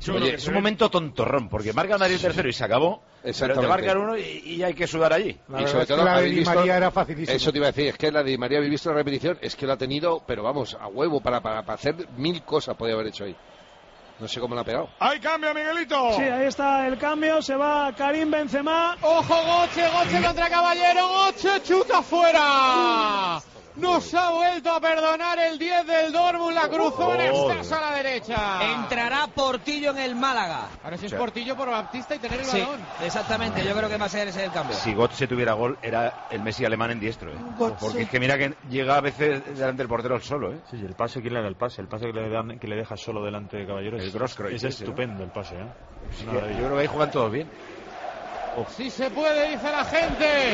Oye, es un momento tontorrón, porque marca el Madrid tercero y se acabó, pero te marcan uno y, y hay que sudar allí. Y sobre todo, la de Di María era facilísima. Eso te iba a decir, es que la de Di María, habéis visto la repetición, es que lo ha tenido, pero vamos, a huevo, para, para, para hacer mil cosas podía haber hecho ahí. No sé cómo la ha pegado. ¡Hay cambio, Miguelito! Sí, ahí está el cambio, se va Karim Benzema. ¡Ojo, Goche, Goche contra Caballero! ¡Goche, chuta fuera! Nos ha vuelto a perdonar el diez del Dortmund, la cruzó en exceso a la derecha. Entrará Portillo en el Málaga. Ahora sí es Portillo por Baptista y tener el sí, balón. Exactamente, yo creo que va a ser ese el cambio. Si Götze tuviera gol, era el Messi alemán en diestro, ¿eh? Porque es que mira que llega a veces delante del portero solo, ¿eh? Sí, el pase, ¿quién le da el pase? El pase que le, dan, que le deja solo delante de Caballero. El Grosskreuz. Es estupendo el pase, ¿eh? Sí, yo creo que ahí juegan todos bien. Sí se puede, dice la gente.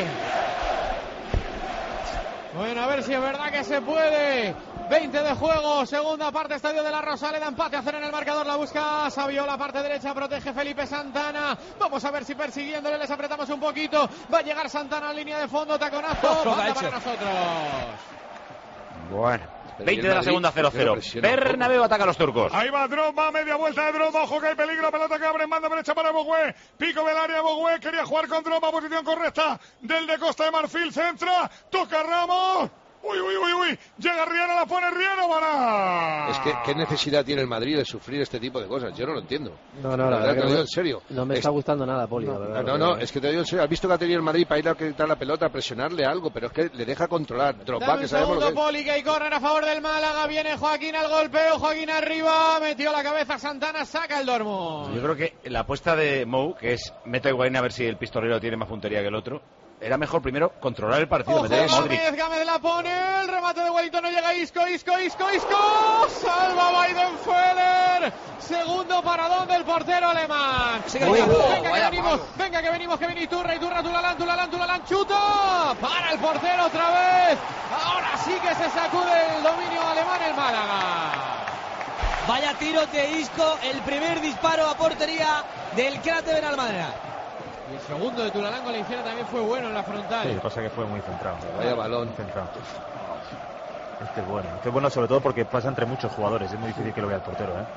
Bueno, a ver si es verdad que se puede. veinte de juego, segunda parte, Estadio de la Rosaleda, empate a cero en el marcador, la busca Saviola, parte derecha, protege Felipe Santana. Vamos a ver si persiguiéndole les apretamos un poquito. Va a llegar Santana en línea de fondo, taconazo, oh, banda para nosotros. Bueno, veinte de la segunda, cero cero. Bernabéu ataca a los turcos. Ahí va Drogba, media vuelta de Drogba, ojo que hay peligro, pelota que abre en banda derecha para Bogué. Pico del área, Bogué quería jugar con Drogba, posición correcta del de Costa de Marfil, centra, toca Ramos. Uy, uy, uy, uy, llega Riera, la pone Riera, para. Es que, ¿qué necesidad tiene el Madrid de sufrir este tipo de cosas? Yo no lo entiendo. No, no, la, la verdad que te no, digo en serio. No me es... está gustando nada, Poli. No, la verdad, no, no, es que te digo en serio. Has visto que ha tenido el Madrid para ir a quitar la pelota, a presionarle algo, pero es que le deja controlar. Drogba, que sabemos segundo, lo que es. Poli, que hay córner a favor del Málaga. Viene Joaquín al golpeo, Joaquín arriba, metió la cabeza Santana, saca el Dortmund. Yo creo que la apuesta de Mou, que es mete a Higuaín a ver si el pistolero tiene más puntería que el otro, era mejor primero controlar el partido. Ojo, Gámez, Gámez la pone, el remate de Wellington, no llega Isco, Isco, Isco, Isco, salva Weidenfeller, segundo paradón del portero alemán. Sí, venga, venga, venga que venimos, venga que venimos, que viene Iturra, Iturra, Tulalán, Tulalán, Tulalán, chuta, para el portero otra vez, ahora sí que se sacude el dominio alemán el Málaga. Vaya tiro de Isco, el primer disparo a portería del cráter de Benalmádena. Y el segundo de Tulalán con la izquierda también fue bueno en la frontal. Sí, pasa que fue muy centrado. Vaya balón. Centrado. Este es bueno. Este es bueno sobre todo porque pasa entre muchos jugadores. Es muy difícil que lo vea el portero, ¿eh?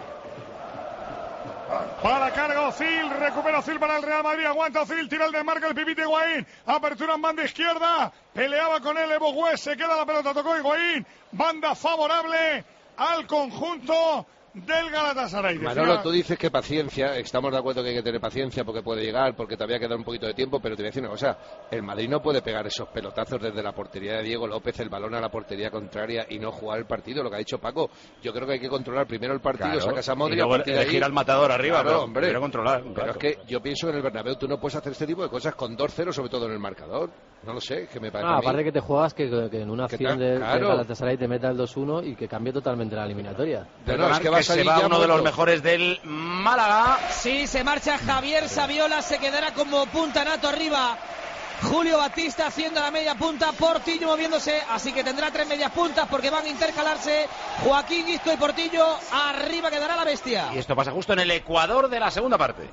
Para carga Ozil, recupera Ozil para el Real Madrid, aguanta Ozil, tira el desmarque el Pipita Higuaín, apertura en banda izquierda, peleaba con él Bogué, se queda la pelota, tocó Higuaín, banda favorable al conjunto del Galatasaray. Manolo, tú dices que paciencia, estamos de acuerdo que hay que tener paciencia porque puede llegar, porque todavía queda un poquito de tiempo, pero te voy a decir una cosa, el Madrid no puede pegar esos pelotazos desde la portería de Diego López, el balón a la portería contraria y no jugar el partido, lo que ha dicho Paco. Yo creo que hay que controlar primero el partido, claro, sacas a Modric, y luego elegir al matador arriba, claro, pero hombre, primero controlar. Pero es que yo pienso que en el Bernabéu tú no puedes hacer este tipo de cosas con dos cero, sobre todo en el marcador. No lo sé, que me parece. Ah, a mí. aparte que te juegas que, que en una acción de, claro. de Galatasaray te meta el dos uno y que cambie totalmente la eliminatoria. De no, es que va a salir se va uno muerto. de los mejores del Málaga. Sí, se marcha Javier Saviola, se quedará como punta nato arriba. Julio Batista haciendo la media punta, Portillo moviéndose, así que tendrá tres medias puntas porque van a intercalarse Joaquín, Isco y Portillo. Arriba quedará la bestia. Y esto pasa justo en el Ecuador de la segunda parte.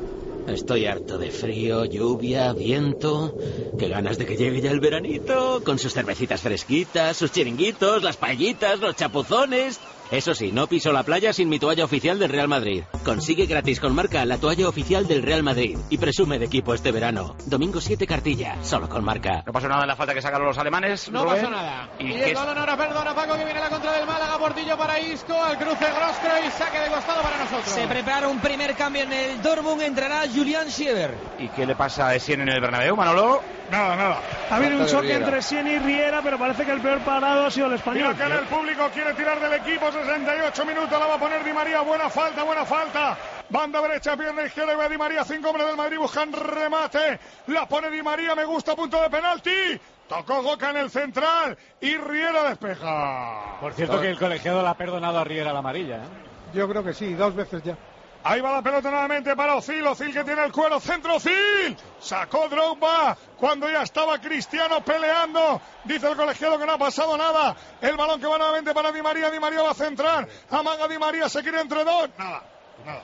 Estoy harto de frío, lluvia, viento. Qué ganas de que llegue ya el veranito, con sus cervecitas fresquitas, sus chiringuitos, las paellitas, los chapuzones. Eso sí, no piso la playa sin mi toalla oficial del Real Madrid. Consigue gratis con Marca la toalla oficial del Real Madrid y presume de equipo este verano. Domingo siete Cartilla, solo con Marca. No pasó nada en la falta que sacaron los alemanes. No Rubén. pasó nada. Y, y el balón ahora, perdona Paco, que viene la contra del Málaga, Portillo para Isco, al cruce Grosskreuz, saque de costado para nosotros. Se prepara un primer cambio en el Dortmund, entrará Julián Schieber. ¿Y qué le pasa a Essien en el Bernabéu, Manolo? Nada, nada. Ha habido un choque entre Essien y Riera, pero parece que el peor parado ha sido el español. Mira que el público quiere tirar del equipo, sesenta y ocho minutos, la va a poner Di María, buena falta, buena falta. Banda derecha, pierna izquierda, y ve Di María, cinco hombres del Madrid buscan remate. La pone Di María, me gusta, punto de penalti. Tocó Goca en el central y Riera despeja. Por cierto que el colegiado le ha perdonado a Riera la amarilla, ¿eh? Yo creo que sí, dos veces ya. Ahí va la pelota nuevamente para Ozil, Ozil que tiene el cuero, centro Ozil, sacó Drogba cuando ya estaba Cristiano peleando, dice el colegiado que no ha pasado nada, el balón que va nuevamente para Di María, Di María va a centrar, amaga Di María, se quiere entre dos, nada, nada.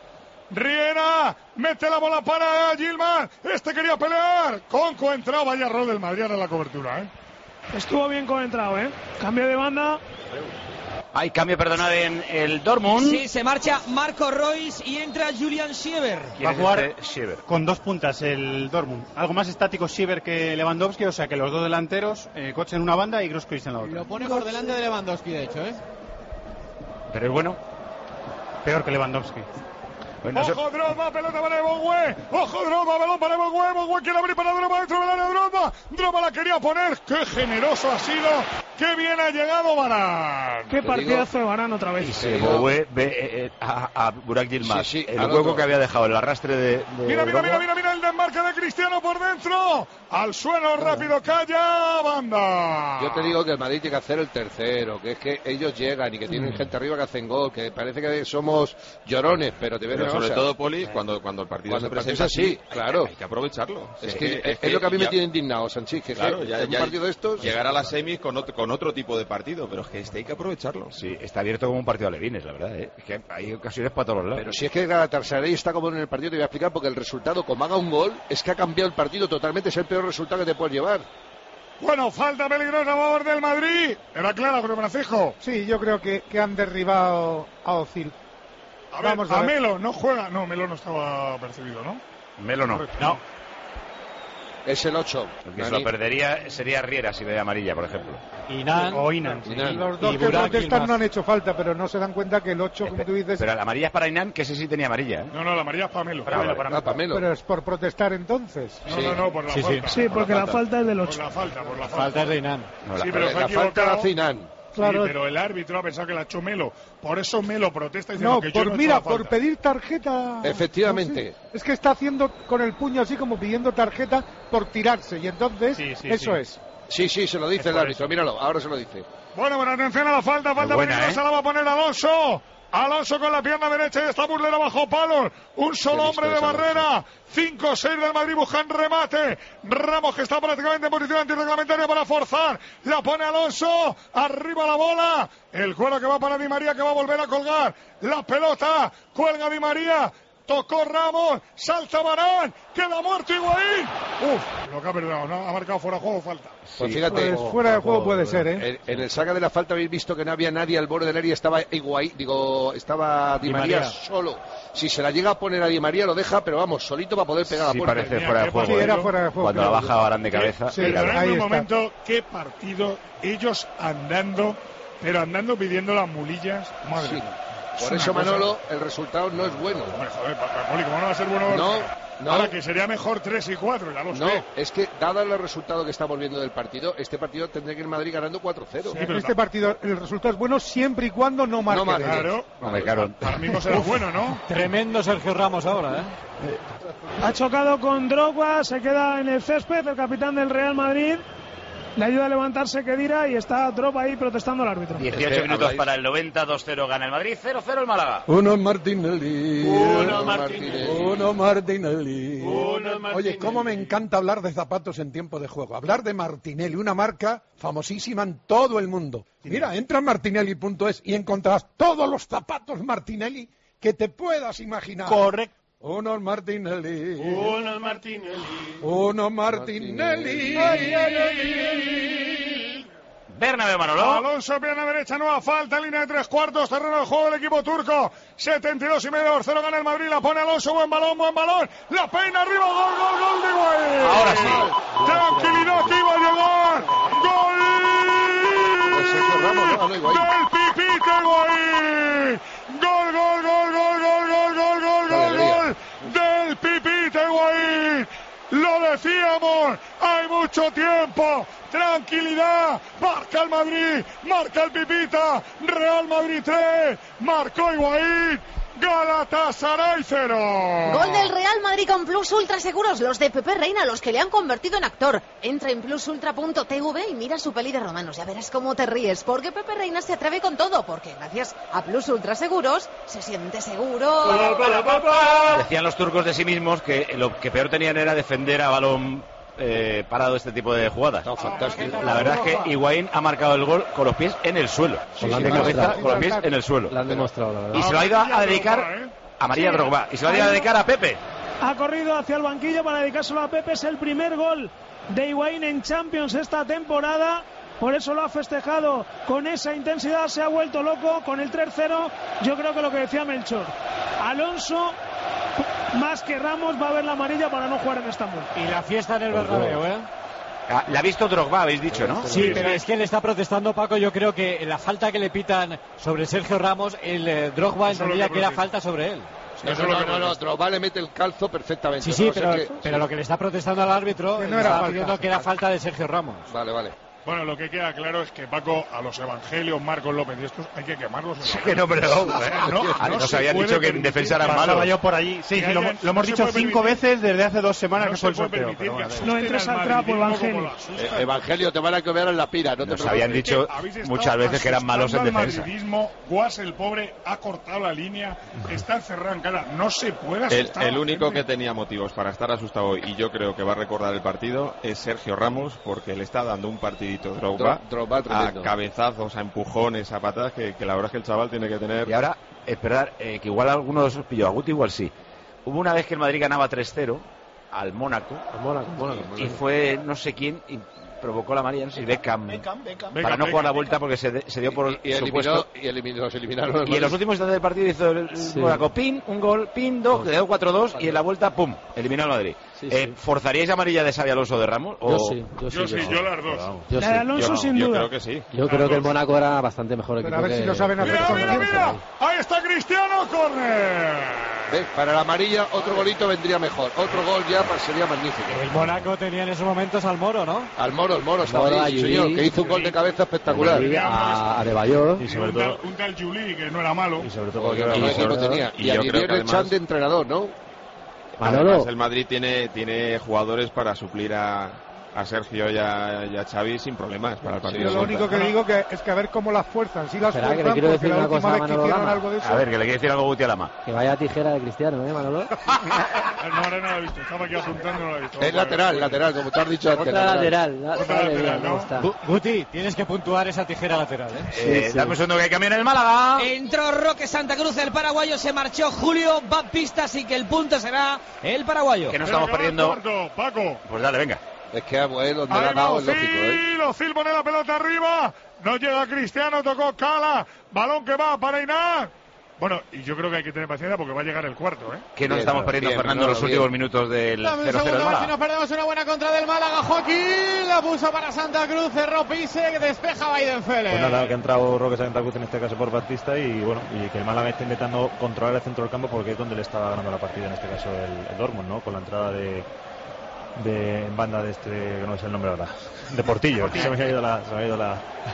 Riera, mete la bola para Gilman, este quería pelear, Conco entrado, vaya rol del Madrid en la cobertura, ¿eh? Estuvo bien concentrado, ¿eh? Cambio de banda. Hay cambio, perdonad, en el Dortmund. Sí, se marcha Marco Reus y entra Julian Schieber. Va a jugar este Schieber? Con dos puntas el Dortmund. Algo más estático Schieber que Lewandowski, o sea que los dos delanteros, eh, Koch en una banda y Grosskreutz en la otra. Lo pone por delante de Lewandowski, de hecho, ¿eh? Pero es bueno. Peor que Lewandowski. Bueno, Ojo, eso... Drogba, pelota para Ebogüe. Ojo, Drogba, balón para Ebogüe. Ebogüe quiere abrir para Drogba dentro del área de Drogba. Drogba la quería poner. Qué generoso ha sido. Qué bien ha llegado Varane. Qué partidazo de Varane otra vez. Y se Ebogüe ve eh, a, a Burak Yilmaz. Sí, sí, el al hueco otro. que había dejado, el arrastre de. de Mira, mira, Drogba. mira, mira, mira el desmarque de Cristiano por dentro. Al suelo rápido, calla, banda. Yo te digo que el Madrid tiene que hacer el tercero, que es que ellos llegan y que tienen gente arriba que hacen gol, que parece que somos llorones, pero te voy a Pero decir una sobre cosa. todo, Poli, cuando, cuando el partido Cuando se el partido presenta es así, así, claro. hay, hay que aprovecharlo. Es Sí, que es, es lo que a mí me ya- tiene indignado, Sanchís, que Claro, que ya, en ya un partido de estos... llegar a las semis con otro, con otro tipo de partido, pero es que este hay que aprovecharlo. Sí, está abierto como un partido a Levines, la verdad. ¿eh? Es que hay ocasiones para todos los lados. Pero si es que Galatasaray está como en el partido, te voy a explicar, porque el resultado, como haga un gol, es que ha cambiado el partido totalmente, es el peor resultado que te puedes llevar. Bueno, falta peligrosa a favor del Madrid. Era clara, José Francisco. Sí, yo creo que, que han derribado a Ozil. A ver, Vamos a a ver. Melo no juega. No, Melo no estaba percibido, ¿no? Melo no. No. Es el ocho. El que se lo perdería sería Riera si ve amarilla, por ejemplo. Inan. O Inan. Sí. Los dos Y que Burak protestan Yilmaz. no han hecho falta, pero no se dan cuenta que el ocho, como tú dices... Pero la amarilla es para Inan, que ese sí tenía amarilla. ¿eh? No, no, la María es para Melo. Para Melo, para Ah, Pamelo. Pero es por protestar entonces. No, no, no, por la Sí, sí. falta. Sí, porque la falta es del Por ocho. la falta, por la La falta. falta es de Inan. No, la- Sí, pero se ha la falta la equivocado. hace Inan. Claro. Sí, pero el árbitro ha pensado que la ha hecho Melo. Por eso Melo protesta diciendo No, que yo por, no he hecho mira, la falta. por pedir tarjeta... Efectivamente. No sé, es que está haciendo con el puño así como pidiendo tarjeta por tirarse. Y entonces, Sí, sí, eso sí. es. Sí, sí, se lo dice Es el por árbitro, eso. míralo, ahora se lo dice. Bueno, bueno, atención a la falta. Falta buena, peligrosa, ¿eh? la va a poner Alonso. Alonso con la pierna derecha y está Muslera bajo palos. Un solo Qué hombre de listo es barrera. cinco seis del Madrid buscan remate. Ramos que está prácticamente en posición antirreglamentaria para forzar. La pone Alonso. Arriba la bola. El cuero que va para Di María que va a volver a colgar. La pelota. Cuelga Di María. Tocó Ramos. Salta Varane. Queda muerto Higuaín. Uf, lo que ha perdido. ¿No? Ha marcado fuera de juego falta. Pues fíjate, Pues fuera de juego puede ser, ¿eh? en, en el saque de la falta habéis visto que no había nadie al borde del área, estaba Higuaín, digo, estaba Di Di María, María. solo. Si se la llega a poner a Di María lo deja, pero vamos, solito para poder pegar a Sí la puerta. parece Mira, fuera de qué juego. Sí, ¿eh? era fuera de juego. Cuando la creo. baja Varane de cabeza. Sí, y la- Pero ahí en un está. momento, qué partido. Ellos andando, pero andando pidiendo las mulillas. Madre Sí. mía. Por Es eso, una cosa- Manolo, el resultado no es bueno. Hombre, joder, pa- pa- Poli, ¿cómo no va a ser bueno? No, no. Ahora que sería mejor tres y cuatro, ya lo sé. No, es que dado el resultado que estamos viendo del partido, este partido tendría que ir Madrid ganando cuatro cero. En este partido el resultado es bueno siempre y cuando no marque. marque. Claro. Hombre, claro. Para mí no será bueno, ¿no? Tremendo Sergio Ramos ahora, ¿eh? Ha chocado con Drogba, se queda en el césped el capitán del Real Madrid. Le ayuda a levantarse Khedira y está Drogba ahí protestando al árbitro. dieciocho minutos para el noventa, dos cero gana el Madrid, cero cero el Málaga. Uno Martinelli. Uno Martinelli. Uno Martinelli. Uno Martinelli. Oye, cómo me encanta hablar de zapatos en tiempo de juego. Hablar de Martinelli, una marca famosísima en todo el mundo. Mira, entra en martinelli punto es y encontrarás todos los zapatos Martinelli que te puedas imaginar. Correcto. Uno Martinelli. Uno Martinelli. Uno Martinelli. Bernabéu, Manolo. Alonso, pierna derecha, nueva falta, línea de tres cuartos, terreno de juego del equipo turco. setenta y dos y medio, cero gana el Madrid, la pone Alonso, buen balón, buen balón. La peina arriba, gol, gol, gol de Higuaín. Ahora sí. Tranquilidad que iba a llegar. Gol. Pues Sergio Ramos, ¿no? Ganó Higuaín. Del Pipita Higuaín. Gol, gol, gol, gol, gol, gol, gol, gol, Qué gol, alegría. gol. Del Pipita Higuaín. Lo decíamos, hay mucho tiempo, tranquilidad, marca el Madrid, marca el Pipita, Real Madrid tres, marcó Higuaín, Galatasaray cero. Gol del Real Madrid con Plus Ultra Seguros, los de Pepe Reina, los que le han convertido en actor. Entra en plus ultra punto t v y mira su peli de romanos, ya verás cómo te ríes, porque Pepe Reina se atreve con todo, porque gracias a Plus Ultra Seguros se siente seguro. Decían los turcos de sí mismos que lo que peor tenían era defender a balón eh, parado este tipo de jugadas. No, fantástico. La verdad es que Higuaín ha marcado el gol con los pies en el suelo. Con Sí, la de cabeza, demostrado. con los pies en el suelo. Lo han demostrado, la verdad. Y se lo ha ido a dedicar a María Drogba. Y se lo ha ido a dedicar a Pepe. Ha corrido hacia el banquillo para dedicárselo a Pepe. Es el primer gol de Higuaín en Champions esta temporada. por eso lo ha festejado con esa intensidad, se ha vuelto loco con el tres cero. Yo creo que lo que decía Melchor, Alonso más que Ramos va a ver la amarilla para no jugar en Estambul. Y la fiesta en el Bernabéu, ¿eh? La ha visto Drogba, habéis dicho, ¿no? Sí, pero es que le está protestando Paco. Yo creo que la falta que le pitan sobre Sergio Ramos, el eh, Drogba entendía que era falta sobre él. No, no, no, no, no, Drogba le mete el calzo perfectamente. Sí, sí, ¿no? pero, O sea que, pero sí. lo que le está protestando al árbitro, Que no le era está falta. pidiendo que era falta de Sergio Ramos. Vale, vale. Bueno, lo que queda claro es que Paco, a los evangelios, Marcos López y estos, hay que quemarlos. Sí, que no, pero no, no, nos se habían puede dicho que en permitir. defensa eran Pasaba malos. yo por allí. Sí, Que sí, lo, hayan- lo hemos no se dicho puede cinco permitir. veces desde hace dos semanas No que se fue el puede sorteo. permitir pero que bueno, asusten No entres al al trapo, madridismo Evangelio. como lo asustan. Eh, Evangelio, te van a comer en la pira, no te Nos preocupes. habían dicho Habéis estado muchas veces que eran malos en asustando al defensa. madridismo. Guas, el pobre, ha cortado la línea, está encerrado en cara. No se puede El, asustar. a el la único gente. que tenía motivos para estar asustado hoy, y yo creo que va a recordar el partido, es Sergio Ramos, porque le está dando un partidito Drogba, Dro- Drogba a tremendo. cabezazos, a empujones, a patadas, que, que la verdad es que el chaval tiene que tener... Y ahora, esperar, eh, que igual alguno de esos pilló, a Guti igual sí. Hubo una vez que el Madrid ganaba tres cero al Mónaco, Al Mónaco, Mónaco. y fue no sé quién y provocó la amarilla, no sé si Beckham, Beckham, Beckham. para Beckham, no jugar la Beckham, vuelta porque se, de- se dio por Y, y supuesto. eliminó, y eliminó, los eliminaron. Y en los últimos instantes del partido hizo el, el Sí. Mónaco pin, un gol, pin, dos, quedó cuatro dos y en la vuelta, pum, eliminó al Madrid. Sí, Eh, sí. ¿Forzaríais amarilla de Xabi Alonso de Ramos? Yo O... sí, yo sí. Yo sí, yo las dos. Yo La sí. de Alonso yo, sin yo duda. creo que sí. Yo creo que el Mónaco era bastante mejor Pero equipo a ver que... si lo saben hacer Mira, con mira, Alonso. mira. Ahí está Cristiano, córner. ¿Ves? Para la amarilla, otro golito vendría mejor. Otro gol ya pa- sería magnífico. El Mónaco tenía en esos momentos al Moro, ¿no? Al Moro, el Moro estaba Moro, ahí, sí, Ayuí. señor, que hizo un gol de cabeza espectacular. Y a, a De Bayor. Y sobre un, tal, todo, un tal Juli, que no era malo. y sobre todo Porque porque ¿qué era equipo mejor. tenía? Y Y a yo creo que Didier además- Chan de entrenador, ¿no? Manolo. Además, el Madrid tiene, tiene jugadores para suplir a, a Sergio y a, y a Xavi sin problemas para el partido. Yo de lo vuelta. único que digo que es que a ver cómo las fuerzan. Si las Espera, que le fuerzan, quiero porque decir la una última cosa a vez que Manolo hicieron Lama. algo de eso. A ver, que le quiere decir algo Guti a Lama. Que vaya tijera de Cristiano, ¿eh, Manolo? No, ahora no lo he visto. Estaba aquí apuntando, no lo he visto. Es lateral, lateral, como tú has dicho antes. Otra lateral. la- Otra Vale, lateral, bien, ¿no? ahí está. Gu- Guti, tienes que puntuar esa tijera lateral, ¿eh? Eh, Sí, sí. Dame un segundo que hay cambio en el Málaga. Entró Roque Santa Cruz, el paraguayo, se marchó Julio Baptista, así que el punto será el paraguayo. Que no Venga, estamos perdiendo. cuarto, Paco. Pues dale, venga. Es que bueno, donde le ha Ahí dado va es lógico, ¿eh? Ozil, Ozil pone la pelota arriba. No llega Cristiano, tocó Cala. Balón que va para Iná. Bueno, y yo creo que hay que tener paciencia porque va a llegar el cuarto, ¿eh? Que nos Bien, estamos perdiendo, bien, Fernando, Manolo, los bien. últimos minutos del Dame un cero cero del segundo, a ver si nos Málaga. perdemos una buena contra del Málaga. Joaquín la puso para Santa Cruz, cerró Pise, que despeja Weidenfeller. Pues nada, que ha entrado Roque Santa Cruz en este caso por Batista y bueno, y que el Málaga está intentando controlar el centro del campo porque es donde le está ganando la partida, en este caso el, el Dortmund, ¿no? Con la entrada de, de en banda de este, que no sé el nombre ahora, de Portillo, se me ha ido la, se me ha ido la,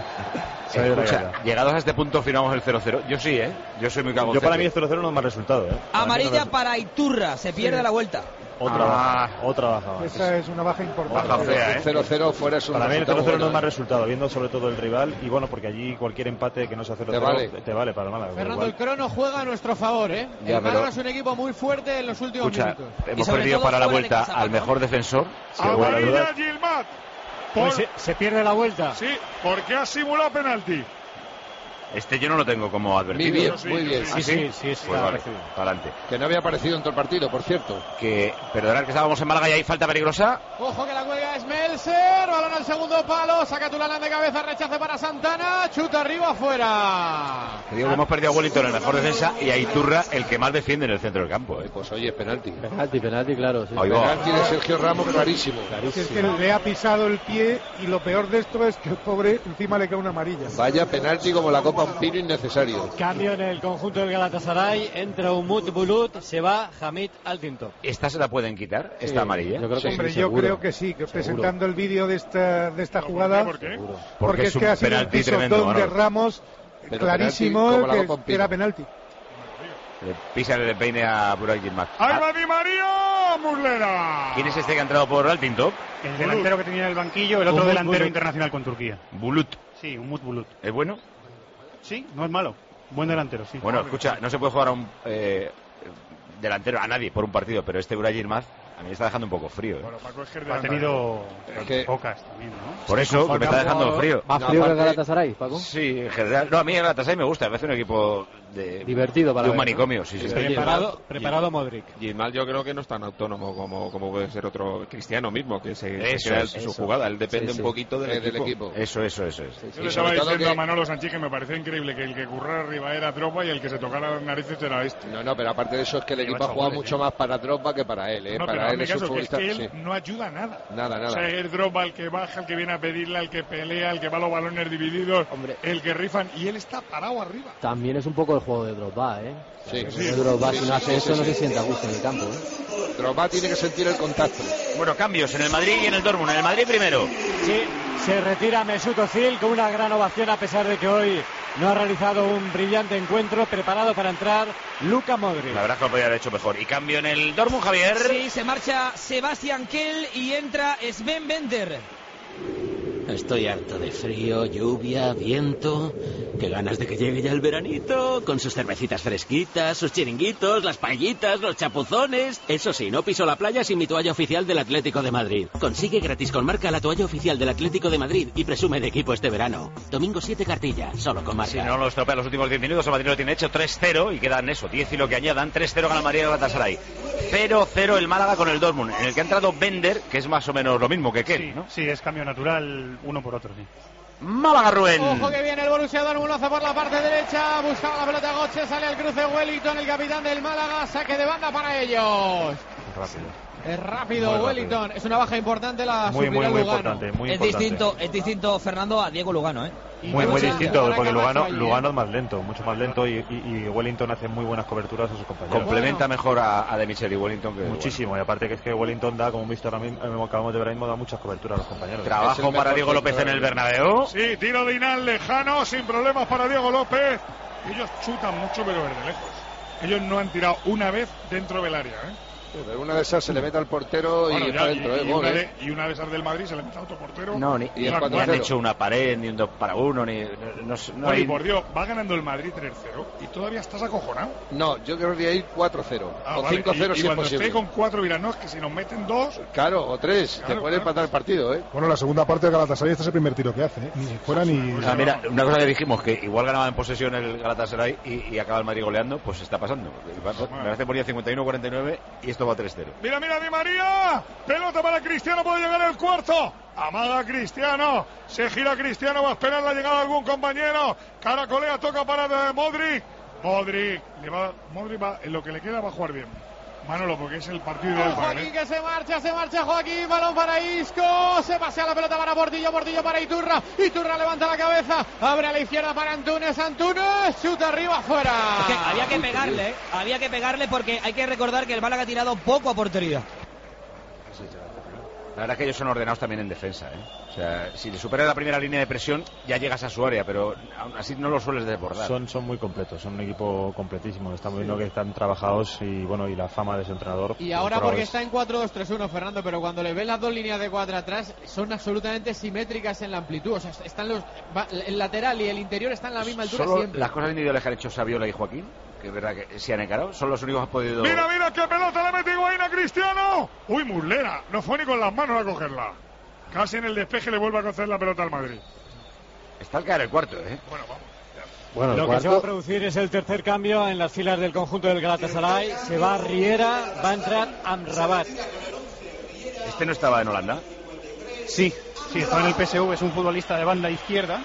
se me ha ido la Escucha, cabeza. llegados a este punto firmamos el cero cero. Yo sí, ¿eh? Yo soy muy cagón. Yo para mí el cero cero no es más resultado, ¿eh? Para mí Amarilla no para Iturra, se pierde Sí. la vuelta. es- otra Ah. baja, otra baja más. Esa es una baja importante. Baja fea, ¿eh? cero cero fuera es un Para mí el resultado cero cero no bueno, es más ¿eh? resultado, viendo sobre todo el rival y bueno, porque allí cualquier empate que no sea cero cero Te vale. te vale para el Málaga. Fernando, igual. el crono juega a nuestro favor, ¿eh? Ya, el Málaga pero- es un equipo muy fuerte en los últimos Escucha, minutos. Y hemos sobre perdido todo para la fuera de vuelta casa, al Paco. mejor defensor. sin lugar a Amarilla dudas. Gilmat. Por- Pues se, se pierde la vuelta. Sí, porque ha simulado penalti. Este yo no lo tengo como advertido. Muy bien, Yo sí, muy yo bien. sí. ¿Ah, sí? Sí, sí, sí, Pues está vale, parecido. para adelante. Que no había aparecido en todo el partido, por cierto. Que, perdonad que estábamos en Málaga y hay falta peligrosa. Ojo que la cuelga es Melser, balón al segundo palo, saca Tulalán de cabeza, rechace para Santana, chuta arriba, afuera. Te digo que hemos perdido a Wellington, el mejor defensa, y a Iturra, el que más defiende en el centro del campo. ¿eh? Pues oye, penalti. Penalti, penalti, claro. Sí. Ahí va. Penalti de Sergio Ramos clarísimo. Si es que le ha pisado el pie y lo peor de esto es que el pobre encima le cae una amarilla. Vaya penalti como la Copa un pino innecesario. Cambio en el conjunto del Galatasaray, entra Umut Bulut, se va Hamid Altintop. ¿Esta se la pueden quitar, esta Sí, amarilla? yo creo que Hombre, sí, yo seguro. creo que sí, que Seguro. presentando el vídeo de esta, de esta jugada, ¿Por qué? Seguro. porque, es un que ha sido un penalti pisotón tremendo, de Manolo. Ramos Pero clarísimo penalti como la que, Copa un que pino. era penalti. Le pisa el peine a Burak Yilmaz. Ahí Ah, va Di María, Muslera. ¿Quién es este que ha entrado por Altintop? El delantero que tenía en el banquillo, el otro Umut delantero Bulut. internacional con Turquía. Bulut. Sí, Umut Bulut. ¿Es bueno? Sí, no es malo. Buen delantero, sí. Bueno, escucha, no se puede jugar a un eh, delantero, a nadie, por un partido, pero este Burak Yilmaz a mí me está dejando un poco frío. ¿eh? Bueno, Paco es que ha tenido es que... pocas también, ¿no? Por eso, que me está dejando frío. ¿Más frío que el Galatasaray, Paco? Sí, en general. No, a mí el Galatasaray me gusta, me parece un equipo de... divertido para de un ver, manicomio, ¿no? sí, sí. Preparado, preparado Modric. Y mal yo creo que no es tan autónomo como, como puede ser otro Cristiano mismo, que se, Eso se crea es, su eso. jugada. Él depende Sí, sí. un poquito del, Eh, equipo. del equipo. Eso, eso, eso es. Sí, sí. Yo le Y estaba sobre todo diciendo que- a Manolo Sánchez que me parecía increíble que el que currara arriba era Drogba y el que se tocara las narices era este. No, no, pero aparte de eso es que el Lleva equipo ha ocho jugado goles, mucho ¿eh? más para Drogba que para él, ¿eh? No, pero para él hazme es un caso, que es futbolista... que él sí. no ayuda a nada. Nada, nada. O sea, es Drogba el que baja, el que viene a pedirle, el que pelea, el que va a los balones divididos, Hombre. el que rifan, y él está parado arriba. También es un poco el juego de Drogba, ¿eh? Sí, Sí, Drogba, sí, si sí, no hace sí, eso, sí, no se sí. sienta a gusto en el campo, ¿eh? Drogba tiene que sentir el contacto. Bueno, cambios en el Madrid y en el Dortmund. En el Madrid primero. Sí, se retira Mesut Özil con una gran ovación a pesar de que hoy no ha realizado un brillante encuentro. Preparado para entrar Luka Modric. La verdad es que lo podría haber hecho mejor. Y cambio en el Dortmund, Javier. Sí, se marcha Sebastian Kell y entra Sven Bender. Estoy harto de frío, lluvia, viento. Qué ganas de que llegue ya el veranito, con sus cervecitas fresquitas, sus chiringuitos, las paellitas, los chapuzones. Eso sí, no piso la playa sin mi toalla oficial del Atlético de Madrid. Consigue gratis con Marca la toalla oficial del Atlético de Madrid y presume de equipo este verano. Domingo siete Cartilla, solo con Marca. Si no lo estropea los últimos diez minutos, el Madrid lo tiene hecho tres cero y quedan eso, diez y lo que añadan. tres cero gana el Madrid y el Galatasaray. cero cero el Málaga con el Dortmund, en el que ha entrado Bender, que es más o menos lo mismo que Kelly, Sí, ¿no? sí, es cambio natural uno por otro, sí. Málaga, Rubén. Ojo que viene el Borussia Dortmund, lo hace por la parte derecha, buscaba la pelota Götze, sale al cruce Wellington, el capitán del Málaga, saque de banda para ellos. Rápido. Es rápido, Muy Wellington, rápido. es una baja importante la Muy, muy, sufrirá muy Lugano. importante, muy Es importante. distinto, es distinto, Fernando, a Diego Lugano, ¿eh? Muy, muy Mucha- distinto, ahora porque Camacho Lugano, allí, ¿eh? Lugano es más lento, mucho más lento y, y- y Wellington hace muy buenas coberturas a sus compañeros. Complementa mejor a, a De Michel y Wellington que Muchísimo, y aparte que es que Wellington da, como hemos visto ahora mismo, eh, acabamos de ver ahora mismo, da muchas coberturas a los compañeros. Trabajo para Diego López en el Bernabéu. Sí, tiro de Inal lejano, sin problemas para Diego López. Ellos chutan mucho, pero desde lejos. Ellos no han tirado una vez dentro del área, ¿eh? Pero una de esas se le mete al portero y Bueno, está ya, dentro, y, ¿eh? y Gol, una ¿eh? de, y una de esas del Madrid se le mete a otro portero. No, ni, Y ni la han cuatro. hecho una pared, ni un dos para uno, ni. No, no, no Bueno, y hay- por Dios, va ganando el Madrid tres cero y todavía estás acojonado. No, yo creo que hay cuatro cero. Ah, o vale. cinco cero y, y si es cuando posible. esté con cuatro dirán, no, es que si nos meten dos. Claro, o tres. Claro, te puede claro. empatar el partido, ¿eh? Bueno, la segunda parte de Galatasaray, este es el primer tiro que hace, ¿eh? Ni si fuera ni... Ah, mira, una cosa que dijimos, que igual ganaba en posesión el Galatasaray y, y acaba el Madrid goleando, pues está pasando. Me parece ponía cincuenta y uno cuarenta y nueve y esto va tres cero. Mira, mira, Di María. Pelota para Cristiano, puede llegar el cuarto. Amaga Cristiano. Se gira Cristiano, va a esperar la llegada de algún compañero. Caracolea, toca para de Modric. Modric, le va, Modric va, en lo que le queda va a jugar bien. Manolo, porque es el partido ideal para él, Joaquín ¿eh? que se marcha, se marcha Joaquín, balón para Isco, se pasea la pelota para Portillo, Portillo para Iturra, Iturra levanta la cabeza, abre a la izquierda para Antunes, Antunes, chuta arriba, afuera. Es que había que pegarle, ¿eh? Había que pegarle porque hay que recordar que el Málaga ha tirado poco a portería. La verdad es que ellos son ordenados también en defensa, ¿eh? O sea, si le superas la primera línea de presión, ya llegas a su área, pero aún así no lo sueles desbordar. Son, son muy completos, son un equipo completísimo. Estamos viendo que están trabajados y bueno, y la fama de su entrenador. Y ahora pues, porque es- está en cuatro dos tres uno, Fernando, pero cuando le ves las dos líneas de cuatro atrás, son absolutamente simétricas en la amplitud. O sea, están los, va- el lateral y el interior están a la misma altura Solo siempre. las cosas individuales que han hecho Saviola y Joaquín, que es verdad que se han encarado, son los únicos que han podido... Mira, mira, qué pelota le mete Higuaín a Cristiano. Uy, Muslera, no fue ni con las manos a cogerla. Casi en el despeje le vuelve a coger la pelota al Madrid. Está al caer el cuarto, ¿eh? Bueno, vamos. Bueno, el Lo que se va a cuarto, producir es el tercer cambio en las filas del conjunto del Galatasaray. Se va Riera, va a entrar Amrabat. Este no estaba en Holanda. Sí, sí, estaba en el P S V, es un futbolista de banda izquierda.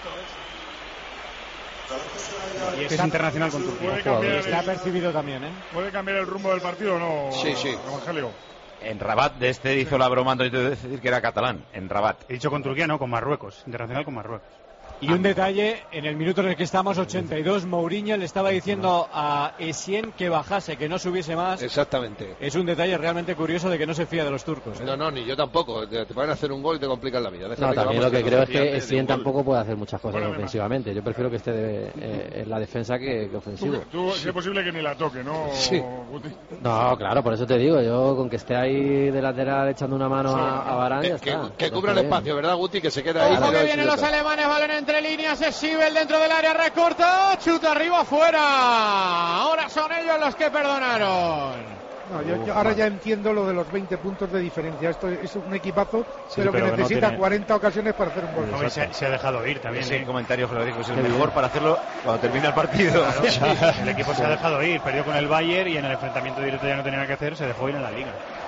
Y es internacional con Turquía. Puede cambiar, Está el, percibido también, ¿eh? ¿Puede cambiar el rumbo del partido o no? Sí, sí. Evangelio. En Rabat, de este hizo la broma antes de decir que era catalán. En Rabat. He dicho con Turquía, no, con Marruecos. Internacional con Marruecos. Y un detalle, en el minuto en el que estamos, ochenta y dos, Mourinho le estaba diciendo a Essien que bajase, que no subiese más. Exactamente. Es un detalle realmente curioso de que no se fía de los turcos, ¿eh? No, no, ni yo tampoco. Te, te pueden hacer un gol y te complican la vida. Déjame no, que también vamos lo que a creo es fíjate que de Essien un gol. tampoco puede hacer muchas cosas Bueno, además. ofensivamente. Yo prefiero que esté de- eh, en la defensa que, que Tú, ofensivo. tú, si es posible que ni la toque, ¿no, Sí. Guti? No, claro, por eso te digo, yo con que esté ahí de lateral echando una mano a, a Varane, ya Eh, que, está. que Ya cubra el está bien. espacio, ¿verdad, Guti? Que se queda ahí. Ojo pero que sí vienen ya los está. alemanes, balón entre líneas, es Schiebel dentro del área, recorta, chuta arriba, afuera. Ahora son ellos los que perdonaron. No, yo, yo ahora ya entiendo lo de los veinte puntos de diferencia. Esto es un equipazo, Sí, pero, pero que que no necesita tiene- cuarenta ocasiones para hacer un gol. No, y se, se ha dejado ir también. Ese ¿eh? comentario Federico es el mejor para hacerlo cuando termina el partido. Claro, sí, el equipo se ha dejado ir, perdió con el Bayern y en el enfrentamiento directo ya no tenía nada que hacer, se dejó ir en la liga.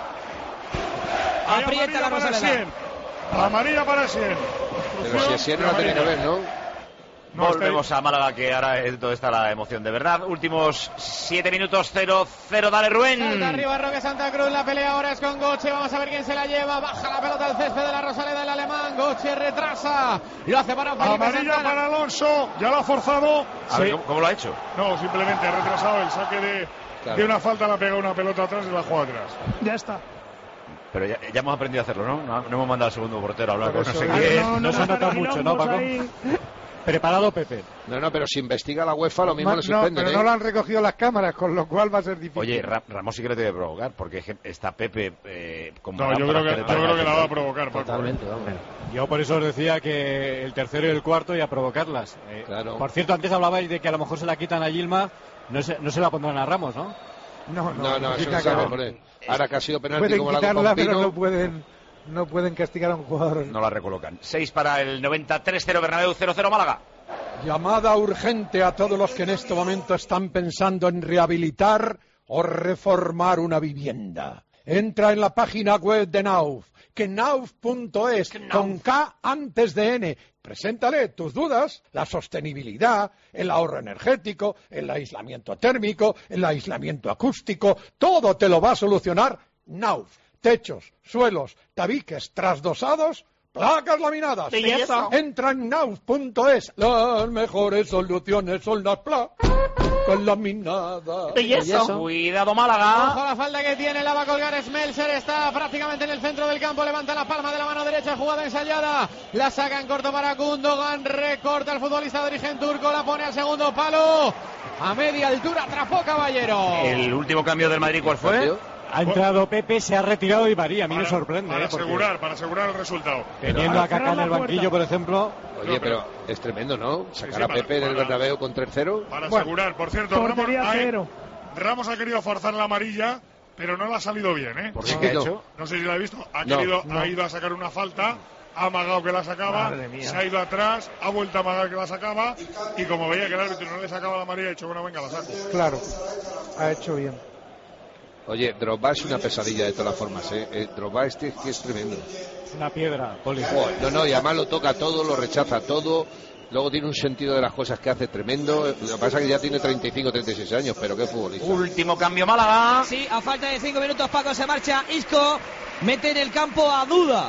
Hay Aprieta la amarilla para Rosaleda. Sien. Amarilla para Sien. Pero si así no la tenía que ver, ¿no? No, Volvemos a Málaga, que ahora es donde está la emoción de verdad. Últimos siete minutos, cero cero. Dale, Rubén. Salta arriba Roque Santa Cruz, la pelea ahora es con Goche, vamos a ver quién se la lleva, baja la pelota al césped de la Rosaleda, el alemán, Goche retrasa, lo hace para Felipe Amarilla Santana. para Alonso, ya lo ha forzado. A ver, Sí. ¿cómo, cómo lo ha hecho? No, simplemente ha retrasado el saque de, Claro. de una falta, le ha pegado una pelota atrás y la juega atrás. Ya está. Pero ya, ya hemos aprendido a hacerlo, ¿no? No, no hemos mandado al segundo portero a hablar con no sé eso- qué. No, no, No se ha notado mucho, ¿no, Paco? Preparado Pepe. No, no, pero si investiga la UEFA lo mismo Ma- lo no, suspenden, pero ¿eh? no lo han recogido las cámaras, con lo cual va a ser difícil. Oye, Ra- Ramos sí que le debe provocar, porque es que está Pepe eh, con No, Morán yo para creo que, hacer yo el creo que la va a partido. provocar, Paco. Totalmente, vamos. Yo por eso os decía que el tercero y el cuarto y a provocarlas. Eh, Claro. Por cierto, antes hablabais de que a lo mejor se la quitan a Gilma, no se, no se la pondrán a Ramos, ¿no? No, No, no, eso significa no sabe, que hombre. Ahora que ha sido penalti pueden como la Copa quitarla, pero Pino, no pueden, no pueden castigar a un jugador. No la recolocan. seis para el noventa, tres cero Bernabéu, cero cero Málaga. Llamada urgente a todos los que en este momento están pensando en rehabilitar o reformar una vivienda. Entra en la página web de Nauf, que nauf punto es, con K antes de N. Preséntale tus dudas, la sostenibilidad, el ahorro energético, el aislamiento térmico, el aislamiento acústico, todo te lo va a solucionar Nauf. Techos, suelos, tabiques trasdosados, placas laminadas. Belleza. Entra en nauf punto es. Las mejores soluciones son las placas laminadas. Cuidado Málaga. Ojo la falda que tiene, la va a colgar Smelser, está prácticamente en el centro del campo, levanta la palma de la mano derecha, jugada ensayada, la saca en corto para Gundogan, recorta el futbolista de origen turco, la pone al segundo palo, a media altura, atrapó Caballero. El último cambio del Madrid, ¿cuál fue? Ha entrado Pepe, se ha retirado y María, a mí me Para- sorprende. Para ¿eh? Porque asegurar, para asegurar el resultado. Teniendo a Kaká en el banquillo, por ejemplo. Oye, pero es tremendo, ¿no? Sí, Sacar sí, a para- Pepe en el para- Bernabéu con tres cero. Para Bueno, asegurar, por cierto, Ramos, Portería ha- cero. Ramos ha querido forzar la amarilla, pero no le ha salido bien, ¿eh? ¿Por qué? No. ¿Qué ha hecho? No sé si la ha visto. Ha, No, querido, no. ha ido a sacar una falta, ha amagado que la sacaba, Madre mía. se ha ido atrás, ha vuelto a amagar que la sacaba y como veía que el árbitro no le sacaba la amarilla, ha dicho, bueno, venga, la saco. Claro, ha hecho bien. Oye, Drogba es una pesadilla de todas formas, ¿eh? eh Drogba este que es tremendo. Una piedra, Poli. Joder, no, no, y además lo toca todo, lo rechaza todo. Luego tiene un sentido de las cosas que hace tremendo. Lo que pasa es que ya tiene treinta y cinco, treinta y seis años, pero qué futbolista. Último cambio Málaga. Sí, a falta de cinco minutos Paco se marcha Isco, mete en el campo a Duda,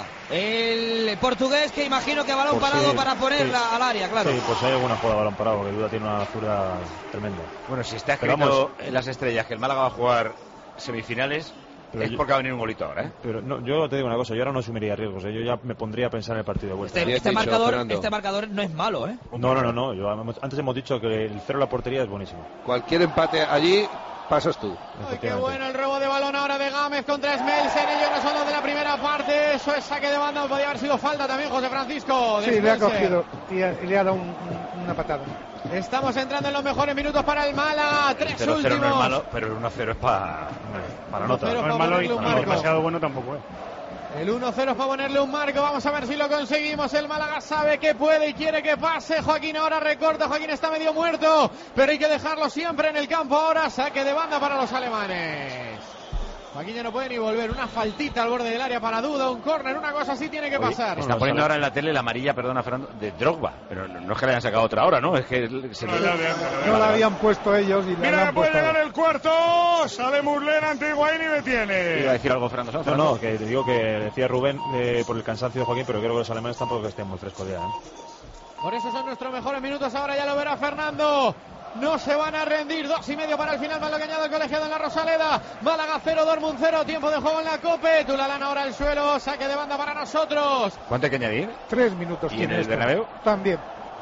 el portugués que imagino que balón Pues parado sí, para ponerla sí. al área, claro. Sí, pues hay alguna jugada de balón parado, porque Duda tiene una altura tremenda. Bueno, si está Pero escrito vamos. en las estrellas que el Málaga va a jugar semifinales, Pero es yo- porque va a venir un golito ahora, ¿eh? Pero no, yo te digo una cosa, yo ahora no asumiría riesgos, ¿eh? Yo ya me pondría a pensar en el partido de vuelta. Este, Bien este dicho, marcador, Fernando. este marcador no es malo, ¿eh? No, no, no, no. Yo, antes hemos dicho que el cero a la portería es buenísimo. Cualquier empate allí, pasas tú. Ay, qué efectivamente. bueno el robo de balón ahora de Gámez contra Smelser. Ellos no son los de la primera parte. Eso es saque de banda. Podría haber sido falta también, José Francisco. de Sí, le ha Smelser. cogido y, ha- y le ha dado un- un- una patada. Estamos entrando en los mejores minutos para el Málaga. Tres cero cero últimos. no es malo, pero el uno cero es para Para nota. Pero No es para malo y ponerle un y marco. demasiado bueno tampoco es. El uno cero es para ponerle un marco. Vamos a ver si lo conseguimos. El Málaga sabe que puede y quiere que pase. Joaquín ahora recorta. Joaquín está medio muerto, pero hay que dejarlo siempre en el campo ahora. Saque de banda para los alemanes. Joaquín ya no puede ni volver. Una faltita al borde del área para Duda. Un córner. Una cosa así tiene que Oye, pasar. está poniendo ahora en la tele la amarilla, perdona Fernando, de Drogba. Pero no, no es que le hayan sacado otra hora, ¿no? Es que se No, ya, ya, ya, No la habían puesto ellos y la Mira que han puede puesto. llegar el cuarto. Sale Muslera ante Higuaín y ¿Iba a detiene. decir algo Fernando Sanz? No, no, que te digo que decía Rubén eh, por el cansancio de Joaquín, pero creo que los alemanes tampoco estén muy frescos ya, ¿eh? Por eso son nuestros mejores minutos. Ahora ya lo verá Fernando. No se van a rendir. Dos y medio para el final. Más lo que añade el colegiado en la Rosaleda. Málaga cero, Dortmund cero. Tiempo de juego en la Cope. Tulalán ahora al suelo. Saque de banda para nosotros. ¿Cuánto hay que añadir? Tres minutos ¿Y en tiene el esto. Bernabéu? También.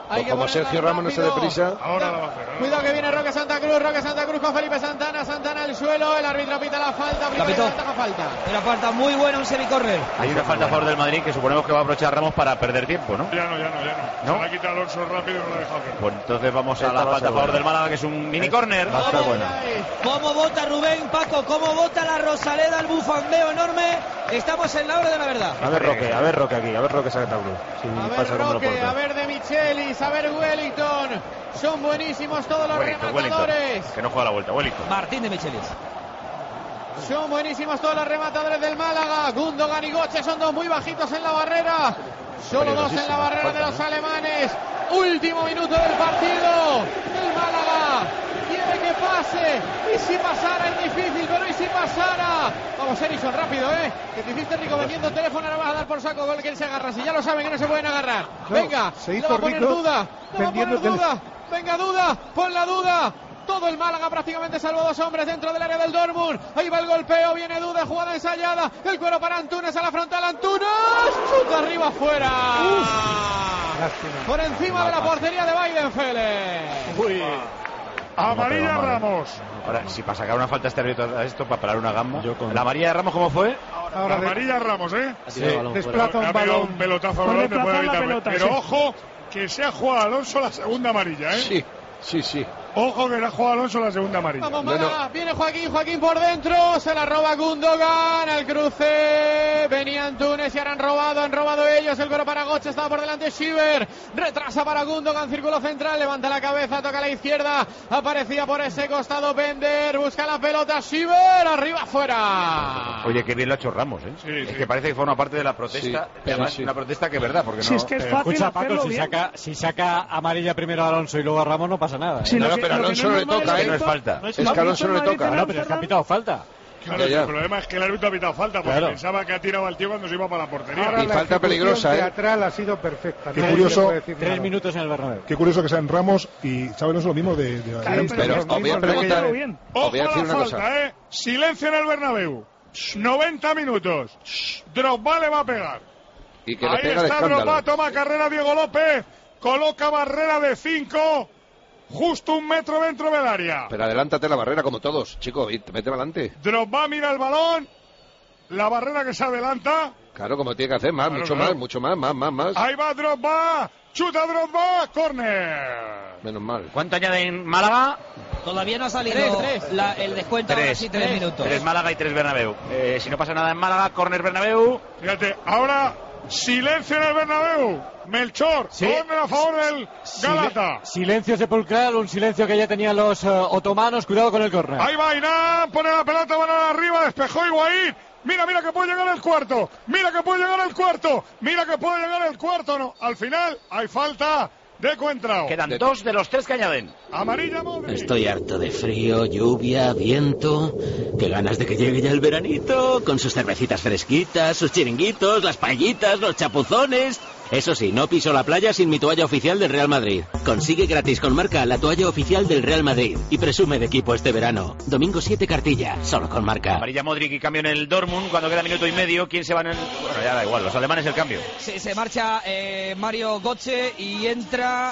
Hay que como Sergio Ramos no se dé prisa. Ahora la va a hacer. Cuidado que viene Roque Santa Cruz, Roque Santa Cruz con Felipe Santana, Santana al suelo, el árbitro pita la falta, primera falta, falta. Una falta muy buena, un semicórner. Hay una falta a favor del Madrid que suponemos que va a aprovechar Ramos para perder tiempo, ¿no? Ya no, ya no, ya no. ¿No? Se la quita Alonso rápido y no la deja hacer. Pues entonces vamos a Esta la va a falta a ser favor buena. del Málaga, que es un mini córner. Va a estar buena. ¿Cómo vota Rubén, Paco? ¿Cómo vota la Rosaleda, el bufandeo enorme? Estamos en la hora de la verdad. A ver Roque, a ver Roque aquí, a ver Roque Santa Cruz. Si A pasa ver como lo Roque, corta. a ver De Michelis, a ver Wellington. Son buenísimos todos los Wellington, rematadores. Wellington, que no juega la vuelta, Wellington. Martín de Michelis. Son buenísimos todos los rematadores del Málaga. Gundogan y Götze son dos muy bajitos en la barrera. Solo dos en la barrera de los alemanes. Último minuto del partido. El Málaga quiere que pase. Y si pasara es difícil, pero y si pasara. Vamos, Erison, rápido, ¿eh? Que te hiciste rico vendiendo teléfono, ahora vas a dar por saco con el que se agarra. Si ya lo saben que no se pueden agarrar. No, Venga, se le hizo va a poner rico duda. Le va a poner vendiendo duda. Venga, duda. Pon la duda. Todo el Málaga prácticamente salvo dos hombres dentro del área del Dortmund. Ahí va el golpeo, viene Duda, jugada ensayada. El cuero para Antunes a la frontal. Antunes, chuta arriba afuera. Por encima de la portería de Weidenfeller. Uy. Amarilla No, pero, Ramos. Ahora, si para sacar una falta este árbitro a esto, para parar una gamba. ¿La amarilla de Ramos cómo fue? La amarilla Ramos, ¿eh? Sí. balón Desplaza Ha un pegado balón. un pelotazo Por al balón, te desplazar puede la evitar. pelota, Pero sí. ojo, que se ha jugado Alonso la segunda amarilla, ¿eh? Sí, sí, sí. Ojo que le ha jugado Alonso la segunda amarilla. Vamos, Málaga, viene Joaquín, Joaquín por dentro, se la roba Gundogan, al cruce, venía Antunes y ahora han robado, han robado ellos, el cuero para Götze, estaba por delante Schieber, retrasa para Gundogan, círculo central, levanta la cabeza, toca a la izquierda, aparecía por ese costado Bender, busca la pelota Schieber, arriba afuera. Oye, qué bien lo ha hecho Ramos, ¿eh? Sí, es sí. que parece que forma parte de la protesta. Sí, y además, sí. una protesta que es verdad, porque Si no. es que es Eh, fácil escucha, Paco, hacerlo si bien. saca, si saca amarilla primero a Alonso y luego a Ramos no pasa nada. ¿eh? Sí, No, lo no, que- pero lo que Alonso no no es le normal toca, es ¿eh? No es falta. No Es que Alonso no le toca. No, pero es que ha pitado falta. Claro, Ya, ya. el problema es que el árbitro ha pitado falta, porque Claro. pensaba que ha tirado al tío cuando se iba para la portería. Ahora Y la falta ejecución peligrosa, ¿eh? teatral ha sido perfecta. Qué No curioso. se puede decir Tres nada. minutos en el Bernabéu. Qué curioso que sean Ramos y Chávez lo mismo de, de Claro, de- pero Pero es os voy a mismo, preguntar, pero bien. os Ojo voy a a decir la una falta, cosa. ¿eh? Silencio en el Bernabéu. noventa minutos. Drogba le va a pegar. Y que le Ahí pega de está Drogba, escándalo. toma carrera Diego López. Coloca barrera de cinco. Justo un metro dentro del área. Pero adelántate la barrera como todos, chico, y te mete adelante. Drogba mira el balón. La barrera que se adelanta. Claro, como tiene que hacer, más, Claro, mucho claro. más, mucho más, más, más, más. Ahí va Drogba. Chuta Drogba. Córner. Menos mal. ¿Cuánto añaden Málaga? Todavía no ha salido Tres, tres. la- el descuento, ahora Tres. sí, tres minutos. Tres Málaga y tres Bernabéu. Eh, si no pasa nada en Málaga, córner Bernabéu. Fíjate, ahora silencio en el Bernabéu. Melchor, Sí. córner a favor del Galata. Silencio sepulcral, un silencio que ya tenían los eh, otomanos. Cuidado con el córner. Ahí va Inán, pone la pelota, balón arriba, despejó Higuaín. Mira, mira que puede llegar el cuarto. Mira que puede llegar el cuarto. Mira que puede llegar el cuarto. No, al final hay falta de Coentrao. Quedan dos de los tres que añaden. Amarilla Modric. Estoy harto de frío, lluvia, viento. Qué ganas de que llegue ya el veranito, con sus cervecitas fresquitas, sus chiringuitos, las paellitas, los chapuzones. Eso sí, no piso la playa sin mi toalla oficial del Real Madrid. Consigue gratis con Marca la toalla oficial del Real Madrid y presume de equipo este verano. Domingo siete Cartilla, solo con Marca. Amarilla Modric y cambio en el Dortmund cuando queda minuto y medio. ¿Quién se va en el...? Bueno, ya da igual, los alemanes el cambio. Se, se marcha eh, Mario Götze y entra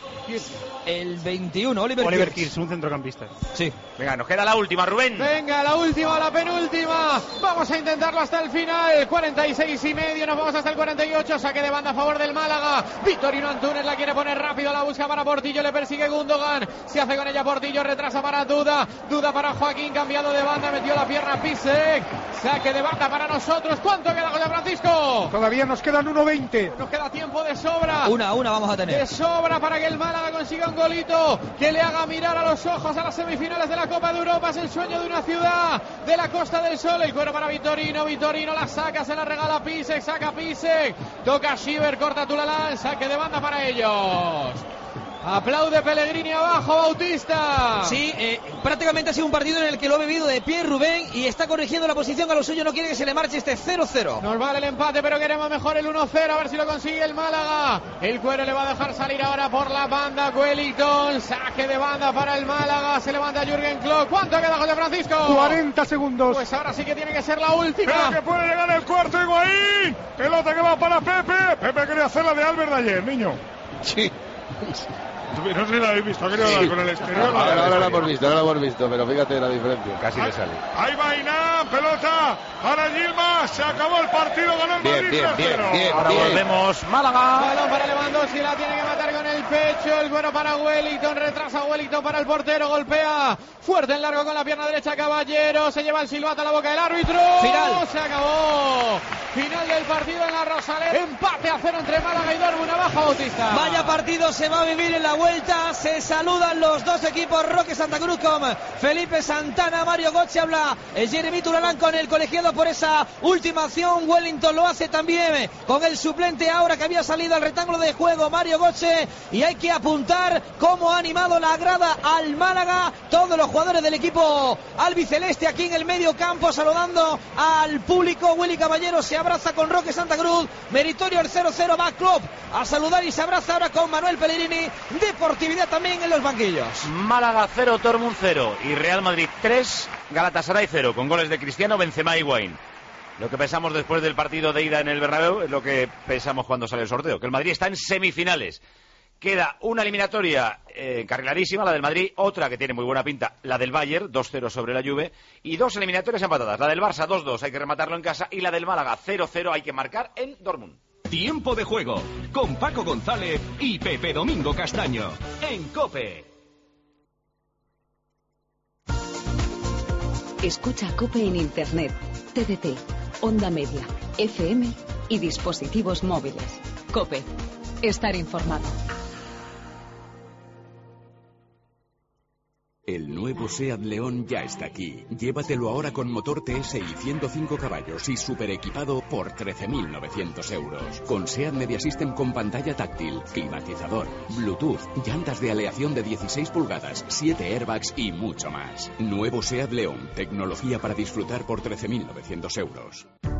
el veintiuno, Oliver, Oliver Kirch. Kirch, un centrocampista. Sí. Venga, nos queda la última, Rubén. Venga, la última, la penúltima. Vamos a intentarlo hasta el final. cuarenta y seis y medio, nos vamos hasta el cuarenta y ocho. Saque de banda a favor del Málaga. Victorino Antunes la quiere poner rápido, la busca para Portillo, le persigue Gundogan. Se hace con ella Portillo, retrasa para Duda. Duda para Joaquín, cambiado de banda, metió la pierna Pisek. Saque de banda para nosotros. ¿Cuánto queda, José Francisco? Todavía nos quedan uno veinte. Nos queda tiempo de sobra. Una, una vamos a tener. De sobra para que el Málaga consiga un golito que le haga mirar a los ojos a las semifinales de la Copa de Europa. Es el sueño de una ciudad de la Costa del Sol. El cuero para Vitorino, Vitorino la saca, se la regala Pisek, saca Pisek, toca Schieber, corta Tulalán, saque de banda para ellos. Aplaude Pellegrini abajo, Bautista. Sí, eh, prácticamente ha sido un partido en el que lo ha bebido de pie Rubén y está corrigiendo la posición a lo suyo, no quiere que se le marche este cero cero. Nos vale el empate, pero queremos mejor el uno cero, a ver si lo consigue el Málaga. El cuero le va a dejar salir ahora por la banda Wellington. Saque de banda para el Málaga, se levanta Jürgen Klopp. ¿Cuánto queda, José Francisco? cuarenta segundos. Pues ahora sí que tiene que ser la última. Mira que puede llegar el cuarto Higuaín. Pelota que va para Pepe. Pepe quería hacer la de Albert de ayer, niño. Sí. No sé si lo habéis visto, creo, sí. Con el exterior. Ahora, ahora, ahora lo hemos visto, ahora lo hemos visto, pero fíjate la diferencia. Casi le sale. Ahí va Iná, pelota para Yilmaz, se acabó el partido, ganó el bien, Madrid. Bien, bien, bien, ahora bien. volvemos, Málaga. Balón para Lewandowski, la tiene que matar con el pecho, el bueno para Wellington, retrasa Wellington para el portero, golpea fuerte en largo con la pierna derecha Caballero, se lleva el silbato a la boca del árbitro. Final. Se acabó. Final del partido en la Rosaleda. Empate a cero entre Málaga y Dortmund. Abajo Bautista. Vaya partido se va a vivir en la vuelta. Se saludan los dos equipos. Roque Santa Cruz con Felipe Santana. Mario Götze habla el Jeremy Turalán con el colegiado por esa última acción. Wellington lo hace también con el suplente ahora que había salido al rectángulo de juego, Mario Götze. Y hay que apuntar cómo ha animado la grada al Málaga. Todos los jugadores del equipo albiceleste aquí en el medio campo saludando al público. Willy Caballero se abraza con Roque Santa Cruz. Meritorio el cero cero. Va Klopp a saludar y se abraza ahora con Manuel Pellegrini. Deportividad también en los banquillos. Málaga cero, Dortmund cero y Real Madrid tres, Galatasaray cero, con goles de Cristiano, Benzema y Higuaín. Lo que pensamos después del partido de ida en el Bernabéu es lo que pensamos cuando sale el sorteo, que el Madrid está en semifinales. Queda una eliminatoria eh, encarriladísima, la del Madrid, otra que tiene muy buena pinta, la del Bayern, dos cero sobre la Juve, y dos eliminatorias empatadas, la del Barça dos dos, hay que rematarlo en casa, y la del Málaga cero cero, hay que marcar en Dortmund. Tiempo de juego, con Paco González y Pepe Domingo Castaño, en COPE. Escucha COPE en Internet, T D T, Onda Media, F M y dispositivos móviles. COPE, estar informado. El nuevo SEAT León ya está aquí. Llévatelo ahora con motor T S I ciento cinco caballos y super equipado por trece mil novecientos euros. Con SEAT Media System con pantalla táctil, climatizador, Bluetooth, llantas de aleación de dieciséis pulgadas, siete airbags y mucho más. Nuevo SEAT León, tecnología para disfrutar por trece mil novecientos euros.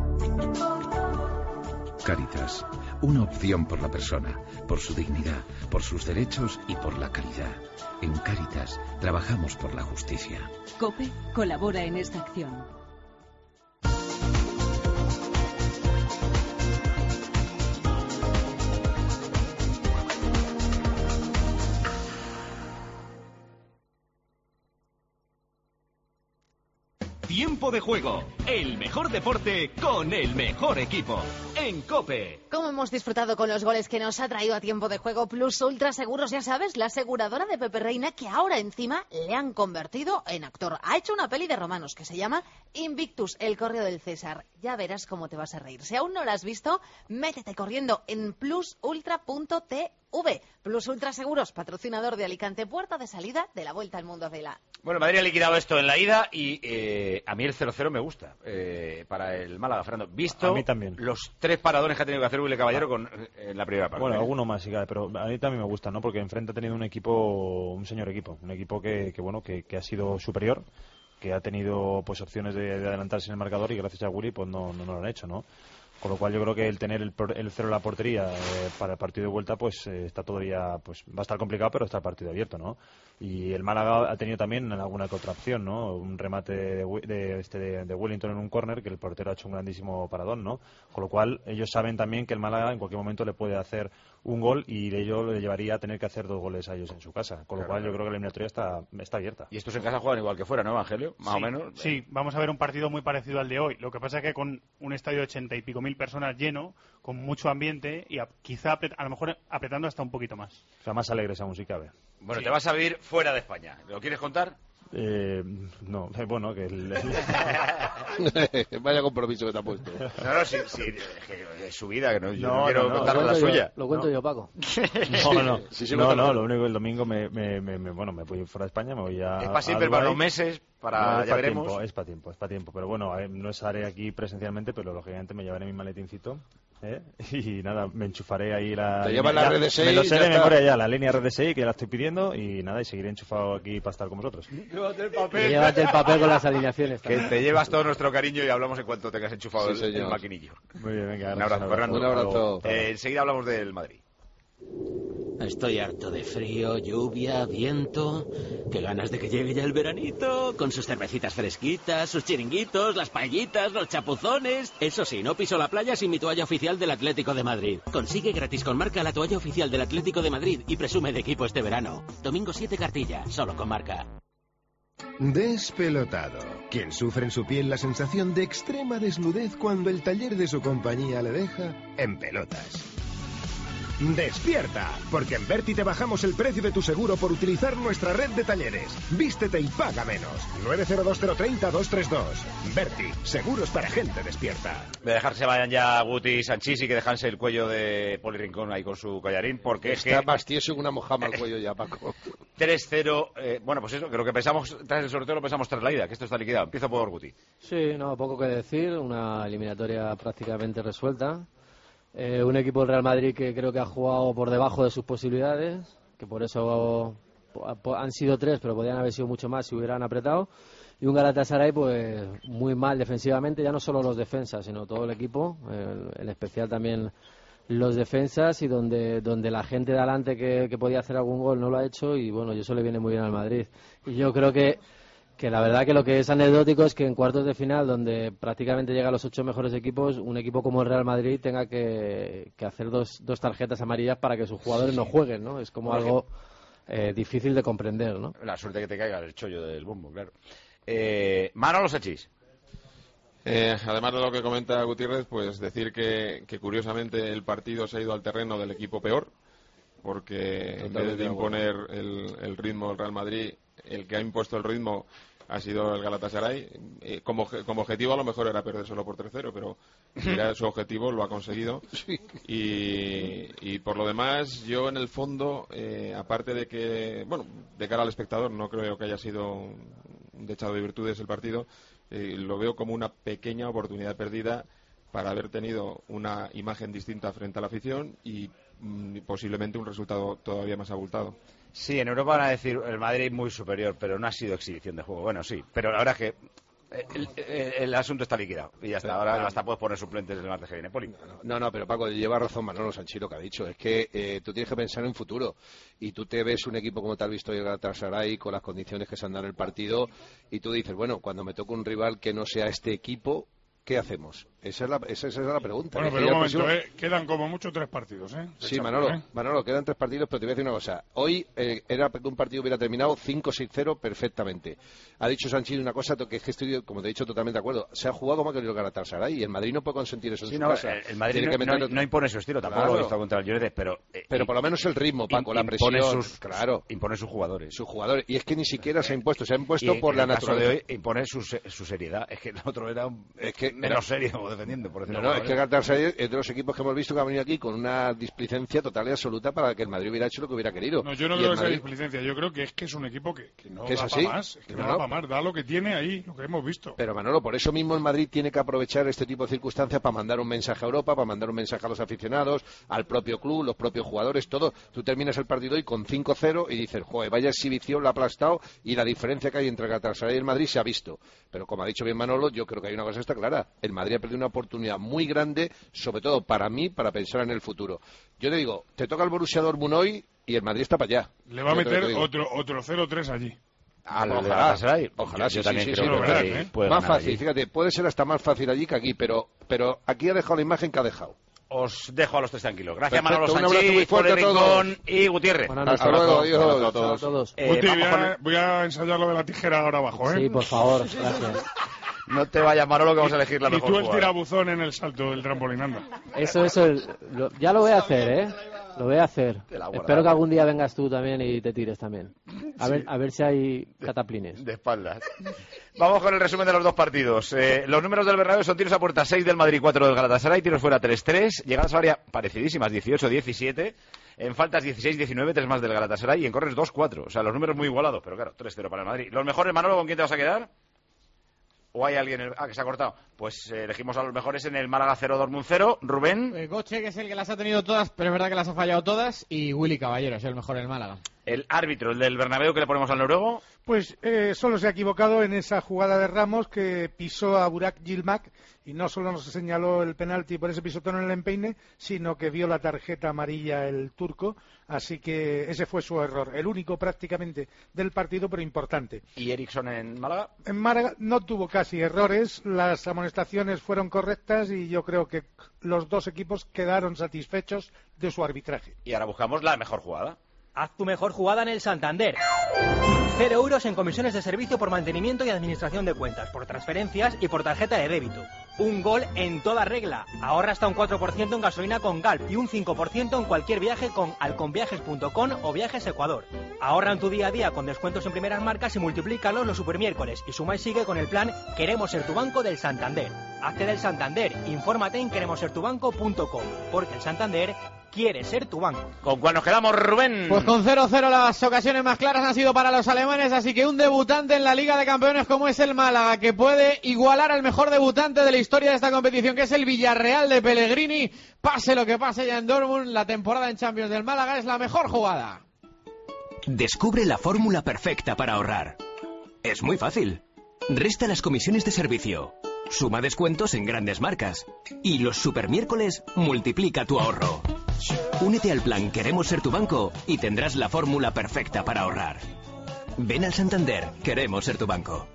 Cáritas, una opción por la persona, por su dignidad, por sus derechos y por la calidad. En Cáritas trabajamos por la justicia. COPE colabora en esta acción. Tiempo de juego, el mejor deporte con el mejor equipo, en COPE. Como hemos disfrutado con los goles que nos ha traído a Tiempo de Juego Plus Ultra Seguros, ya sabes, la aseguradora de Pepe Reina, que ahora encima le han convertido en actor. Ha hecho una peli de romanos que se llama Invictus, el correo del César. Ya verás cómo te vas a reír. Si aún no la has visto, métete corriendo en plus ultra punto t v. Plus Ultra Seguros, patrocinador de Alicante, puerta de salida de la Vuelta al Mundo Vela. Bueno, Madrid ha liquidado esto en la ida y eh, a mí el cero cero me gusta eh, para el Málaga, Fernando. Visto a mí también. Los tres paradones que ha tenido que hacer Willy Caballero con, eh, en la primera parte. Bueno, alguno más, sí, pero a mí también me gusta, ¿no? Porque enfrente ha tenido un equipo, un señor equipo, un equipo que, que bueno, que, que ha sido superior, que ha tenido pues opciones de, de adelantarse en el marcador y gracias a Willy pues no, no, no lo han hecho, ¿no? Con lo cual yo creo que el tener el, el cero en la portería eh, para el partido de vuelta pues eh, está todavía, pues va a estar complicado, pero está el partido abierto, ¿no? Y el Málaga ha tenido también alguna que otra opción, ¿no? Un remate de, de, este, de, de Wellington en un córner que el portero ha hecho un grandísimo paradón, ¿no? Con lo cual ellos saben también que el Málaga en cualquier momento le puede hacer un gol y ello le llevaría a tener que hacer dos goles a ellos en su casa. Con lo claro, cual claro. yo creo que la eliminatoria está, está abierta. Y estos en casa juegan igual que fuera, ¿no, Evangelio? Más sí, o menos. Sí, vamos a ver un partido muy parecido al de hoy. Lo que pasa es que con un estadio de ochenta y pico mil personas lleno, con mucho ambiente y a, quizá a lo mejor apretando hasta un poquito más. O sea, más alegres aún si cabe. Bueno, sí. Te vas a vivir fuera de España. ¿Lo quieres contar? Eh, no, eh, bueno, que el, el... Vaya compromiso que te ha puesto. No, no, sí, sí, es su vida, que no, yo no, no quiero no, no, contar la yo, suya. Lo cuento no. yo, Paco. No, no, sí, sí, no, no, lo único que el domingo me, me, me, me, bueno, me voy fuera de España, me voy a... Es para siempre, para unos meses, para... No, ya para veremos. Tiempo, es para tiempo, es para tiempo, pero bueno, no estaré aquí presencialmente, pero lógicamente me llevaré mi maletincito. ¿Eh? Y nada, me enchufaré ahí la... Te llevas la R D seis. Me lo sé de memoria ya, la línea R D seis que ya la estoy pidiendo y nada, y seguiré enchufado aquí para estar con vosotros. Llévate el papel. Llévate el papel con las alineaciones. Que te llevas todo nuestro cariño y hablamos en cuanto tengas enchufado sí, el, el maquinillo. Muy bien, venga. Un abrazo, un Fernando. abrazo. Eh, enseguida hablamos del Madrid. Estoy harto de frío, lluvia, viento. Qué ganas de que llegue ya el veranito, con sus cervecitas fresquitas, sus chiringuitos, las paellitas, los chapuzones. Eso sí, no piso la playa sin mi toalla oficial del Atlético de Madrid. Consigue gratis con Marca la toalla oficial del Atlético de Madrid y presume de equipo este verano. Domingo siete Cartilla, solo con Marca. Despelotado. Quien sufre en su piel la sensación de extrema desnudez cuando el taller de su compañía le deja en pelotas. ¡Despierta! Porque en Berti te bajamos el precio de tu seguro por utilizar nuestra red de talleres. Vístete y paga menos. nueve cero dos cero tres cero dos tres dos. Berti, seguros para gente despierta. De dejarse vayan ya Guti y Sanchís y que dejanse el cuello de Poli Rincón ahí con su collarín, porque Está es que... más tieso que una mojama al cuello ya, Paco. tres cero, eh, bueno, pues eso, que lo que pensamos tras el sorteo lo pensamos tras la ida, que esto está liquidado. Empiezo por Guti. Sí, no, poco que decir, una eliminatoria prácticamente resuelta. Eh, un equipo del Real Madrid que creo que ha jugado por debajo de sus posibilidades, que por eso han sido tres, pero podrían haber sido mucho más si hubieran apretado. Y un Galatasaray pues muy mal defensivamente, ya no solo los defensas, sino todo el equipo, eh, en especial también los defensas, y donde donde la gente de adelante que, que podía hacer algún gol no lo ha hecho, y bueno, y eso le viene muy bien al Madrid. Y yo creo que que la verdad que lo que es anecdótico es que en cuartos de final, donde prácticamente llegan los ocho mejores equipos, un equipo como el Real Madrid tenga que, que hacer dos, dos tarjetas amarillas para que sus jugadores sí, no jueguen, ¿no? Es como algo eh, difícil de comprender, ¿no? La suerte que te caiga el chollo del bombo, claro. Eh, Manolo Sanchís. Eh, además de lo que comenta Gutiérrez, pues decir que, que curiosamente el partido se ha ido al terreno del equipo peor, porque en vez de imponer el, el ritmo del Real Madrid, el que ha impuesto el ritmo ha sido el Galatasaray. Eh, como, como objetivo a lo mejor era perder solo por tres cero, pero era su objetivo, lo ha conseguido. Sí. Y, y por lo demás, yo en el fondo, eh, aparte de que, bueno, de cara al espectador, no creo que haya sido un dechado de virtudes el partido, eh, lo veo como una pequeña oportunidad perdida para haber tenido una imagen distinta frente a la afición y mm, posiblemente un resultado todavía más abultado. Sí, en Europa van a decir el Madrid muy superior, pero no ha sido exhibición de juego. Bueno, sí, pero la verdad es que el, el, el asunto está liquidado y ya está. Ahora hasta puedes poner suplentes el martes que viene. Poli. No, no, pero Paco, lleva razón Manolo Sanchís lo que ha dicho. Es que eh, tú tienes que pensar en futuro. Y tú te ves un equipo como te has visto hoy el Galatasaray con las condiciones que se han dado en el partido y tú dices, bueno, cuando me toca un rival que no sea este equipo, ¿qué hacemos? Esa es la, esa, esa es la pregunta. Bueno, pero un momento, próximo... eh, quedan como mucho tres partidos, ¿eh? Sí, Manolo, ¿eh? Manolo, quedan tres partidos, pero te voy a decir una cosa. Hoy eh, era que un partido hubiera terminado cinco seis cero perfectamente. Ha dicho Sanchís una cosa que es que estoy, como te he dicho, totalmente de acuerdo. Se ha jugado como ha querido el Galatasaray y el Madrid no puede consentir eso en sí, su no, casa. El Madrid no, meter... no, no impone su estilo, tampoco claro. lo hizo contra el United, pero... Eh, pero por lo menos el ritmo, Paco, la presión. Sus, claro. Impone sus jugadores. Sus jugadores. Y es que ni siquiera se ha impuesto, se ha impuesto y por en la el naturaleza. Caso de hoy impone su, su seriedad. Es que el otro era un, es que menos era... serio defendiendo, por decirlo. No, no, es que el Galatasaray es de los equipos que hemos visto que ha venido aquí con una displicencia total y absoluta para que el Madrid hubiera hecho lo que hubiera querido. No, yo no y creo que Madrid... sea displicencia, yo creo que es que es un equipo que, que no ¿Que da es así? para más, es que no, no, da no. para más, da lo que tiene ahí, lo que hemos visto. Pero Manolo, por eso mismo el Madrid tiene que aprovechar este tipo de circunstancias para mandar un mensaje a Europa, para mandar un mensaje a los aficionados, al propio club, los propios jugadores, todo. Tú terminas el partido hoy con cinco cero y dices, joder, vaya exhibición, la ha aplastado y la diferencia que hay entre el Galatasaray y el Madrid se ha visto. Pero como ha dicho bien Manolo, yo creo que hay una cosa que está clara. El Madrid ha perdido una oportunidad muy grande, sobre todo para mí, para pensar en el futuro. Yo te digo, te toca el Borussia Dortmund hoy y el Madrid está para allá. Le va a meter otro otro cero tres allí. Ah, ojalá, ojalá, yo, sí, yo también sí, creo sí, que verdad, ¿eh? Más fácil, allí. Fíjate, puede ser hasta más fácil allí que aquí, pero pero aquí ha dejado la imagen que ha dejado. Os dejo a los tres tranquilos. Gracias, Perfecto, Manolo Sanchís, Poli Rincón y Gutiérrez. Hasta, hasta luego, adiós a todos. A todos. Eh, Guti, voy, a, voy a ensayar lo de la tijera ahora abajo, ¿eh? Sí, por favor, gracias. No te vayas, Manolo, que vamos a elegir la y mejor Y tú el jugada. tirabuzón en el salto del trampolín, anda. Eso, eso, el, lo, ya lo voy a hacer, ¿eh? Lo voy a hacer. Espero que algún día vengas tú también y te tires también. A, sí. ver, a ver si hay cataplines. De espaldas. Vamos con el resumen de los dos partidos. Eh, los números del Bernabéu son tiros a puerta seis del Madrid, cuatro del Galatasaray, tiros fuera tres tres, llegadas a área parecidísimas, dieciocho diecisiete, en faltas dieciséis diecinueve, tres más del Galatasaray y en corners dos cuatro. O sea, los números muy igualados, pero claro, tres cero para el Madrid. ¿Los mejores, Manolo, con quién te vas a quedar? ¿O hay alguien el... ah, que se ha cortado? Pues eh, elegimos a los mejores en el Málaga cero, Dortmund cero. Rubén. Eh, Goche, que es el que las ha tenido todas, pero es verdad que las ha fallado todas. Y Willy Caballero es el mejor en el Málaga. El árbitro, el del Bernabéu, que le ponemos al noruego. Pues eh, solo se ha equivocado en esa jugada de Ramos que pisó a Burak Yilmaz y no solo nos señaló el penalti por ese pisotón en el empeine, sino que vio la tarjeta amarilla el turco, así que ese fue su error, el único prácticamente del partido, pero importante. ¿Y Eriksson en Málaga? En Málaga no tuvo casi errores, las amonestaciones fueron correctas y yo creo que los dos equipos quedaron satisfechos de su arbitraje. Y ahora buscamos la mejor jugada. Haz tu mejor jugada en el Santander. Cero euros en comisiones de servicio por mantenimiento y administración de cuentas, por transferencias y por tarjeta de débito. Un gol en toda regla. Ahorra hasta un cuatro por ciento en gasolina con Galp y un cinco por ciento en cualquier viaje con alconviajes punto com o Viajes Ecuador. Ahorra en tu día a día con descuentos en primeras marcas y multiplícalos los supermiércoles. Y suma y sigue con el plan Queremos ser tu banco del Santander. Hazte del Santander. Infórmate en queremos ser tu banco punto com. Porque el Santander quiere ser tu banco. ¿Con cuál nos quedamos, Rubén? Pues con cero cero las ocasiones más claras han sido para los alemanes, así que un debutante en la Liga de Campeones como es el Málaga, que puede igualar al mejor debutante de la historia de esta competición, que es el Villarreal de Pellegrini. Pase lo que pase ya en Dortmund, la temporada en Champions del Málaga es la mejor jugada. Descubre la fórmula perfecta para ahorrar. Es muy fácil. Resta las comisiones de servicio. Suma descuentos en grandes marcas. Y los supermiércoles multiplica tu ahorro. Únete al plan Queremos ser tu banco y tendrás la fórmula perfecta para ahorrar. Ven al Santander, queremos ser tu banco.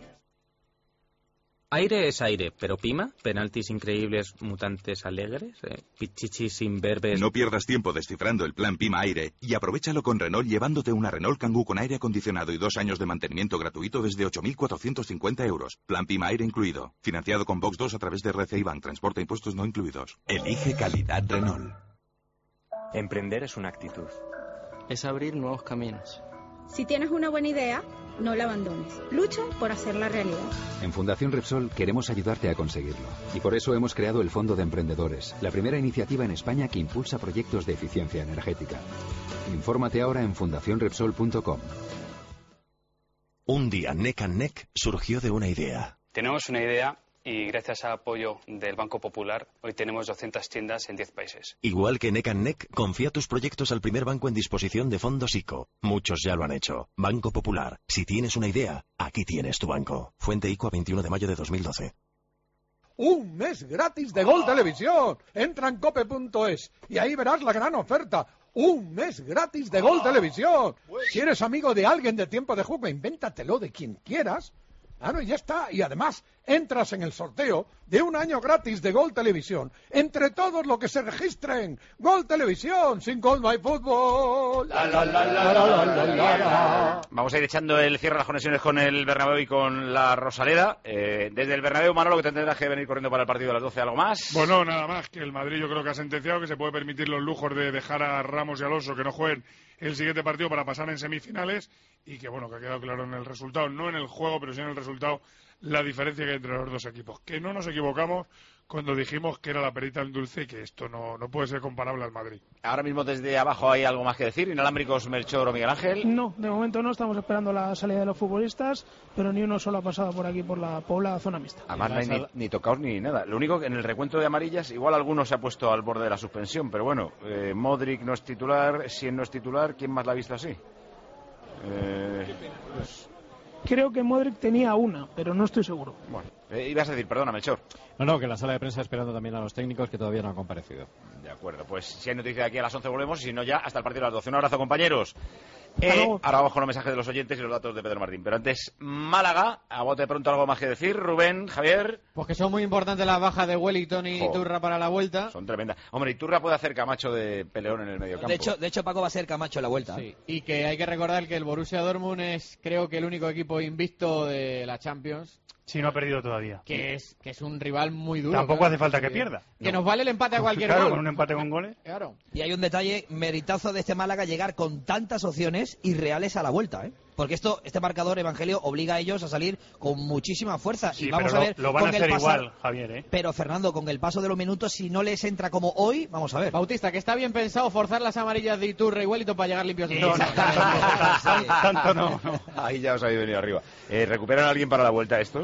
Aire es aire, pero Pima, penaltis increíbles, mutantes alegres, eh, pichichis imberbes... No pierdas tiempo descifrando el plan Pima Aire y aprovéchalo con Renault llevándote una Renault Kangoo con aire acondicionado y dos años de mantenimiento gratuito desde ocho mil cuatrocientos cincuenta euros. Plan Pima Aire incluido. Financiado con Box dos a través de R C I Bank. Transporte e impuestos no incluidos. Elige calidad Renault. Emprender es una actitud. Es abrir nuevos caminos. Si tienes una buena idea, no la abandones. Lucha por hacerla realidad. En Fundación Repsol queremos ayudarte a conseguirlo. Y por eso hemos creado el Fondo de Emprendedores, la primera iniciativa en España que impulsa proyectos de eficiencia energética. Infórmate ahora en fundación repsol punto com. Un día Neck and Neck surgió de una idea. Tenemos una idea y gracias al apoyo del Banco Popular hoy tenemos doscientas tiendas en diez países. Igual que Neck and Neck, confía tus proyectos al primer banco en disposición de fondos I C O. Muchos ya lo han hecho. Banco Popular. Si tienes una idea, aquí tienes tu banco. Fuente I C O a veintiuno de mayo de dos mil doce. Un mes gratis de Gol Televisión. Entra en cope punto es y ahí verás la gran oferta. Un mes gratis de Gol Televisión. Si eres amigo de alguien de Tiempo de Juego, invéntatelo de quien quieras. Claro, y ya está. Y además entras en el sorteo de un año gratis de Gol Televisión. Entre todos los que se registren. Gol Televisión, sin Gol no hay fútbol. La, la, la, la, la, la, la, la. Vamos a ir echando el cierre de las conexiones con el Bernabéu y con la Rosaleda. Eh, desde el Bernabéu, Manolo, que tendrás que venir corriendo para el partido de las doce, ¿algo más? Bueno, nada más, que el Madrid yo creo que ha sentenciado que se puede permitir los lujos de dejar a Ramos y Alonso que no jueguen el siguiente partido para pasar en semifinales y que, bueno, que ha quedado claro en el resultado, no en el juego, pero sí en el resultado, la diferencia que hay entre los dos equipos. Que no nos equivocamos cuando dijimos que era la perita en dulce y que esto no, no puede ser comparable al Madrid. Ahora mismo desde abajo hay algo más que decir. ¿Inalámbricos, Melchor o Miguel Ángel? No, de momento no. Estamos esperando la salida de los futbolistas, pero ni uno solo ha pasado por aquí, por la poblada zona mixta. Además no hay ni, ni tocaos ni nada. Lo único que en el recuento de amarillas, igual alguno se ha puesto al borde de la suspensión, pero bueno, eh, Modric no es titular, si no es titular, ¿quién más la ha visto así? Eh... Pues... Creo que Modric tenía una, pero no estoy seguro. Bueno, eh, ibas a decir, perdona, Melchor. No, no, que la sala de prensa esperando también a los técnicos que todavía no han comparecido. De acuerdo, pues si hay noticia de aquí a las once volvemos y si no ya hasta el partido a las doce. Un abrazo, compañeros. Eh, ahora vamos con los mensajes de los oyentes y los datos de Pedro Martín. Pero antes, Málaga, a bote pronto algo más que decir. Rubén, Javier. Pues que son muy importantes las bajas de Wellington y Jo, Iturra para la vuelta. Son tremendas. Hombre, Iturra puede hacer Camacho de peleón en el medio campo. De hecho, de hecho, Paco va a ser Camacho en la vuelta. Sí. Y que hay que recordar que el Borussia Dortmund es, creo que el único equipo invicto de la Champions. Sí, no ha perdido todavía. Que es que es un rival muy duro. Tampoco claro, hace falta que que pierda. Que no. Nos vale el empate a cualquier claro, gol. Con un empate con goles. Claro. Y hay un detalle, meritazo de este Málaga llegar con tantas opciones irreales a la vuelta, ¿eh? Porque esto, este marcador, Evangelio, obliga a ellos a salir con muchísima fuerza. Sí, y vamos pero a ver. Lo, lo van con a hacer el pasar... igual, Javier, ¿eh? Pero Fernando, con el paso de los minutos, si no les entra como hoy, vamos a ver. Bautista, que está bien pensado forzar las amarillas de Iturra y Wellington para llegar limpios. No, no, tanto, tanto no, no. Ahí ya os habéis venido arriba. Eh, ¿Recuperan a alguien para la vuelta estos?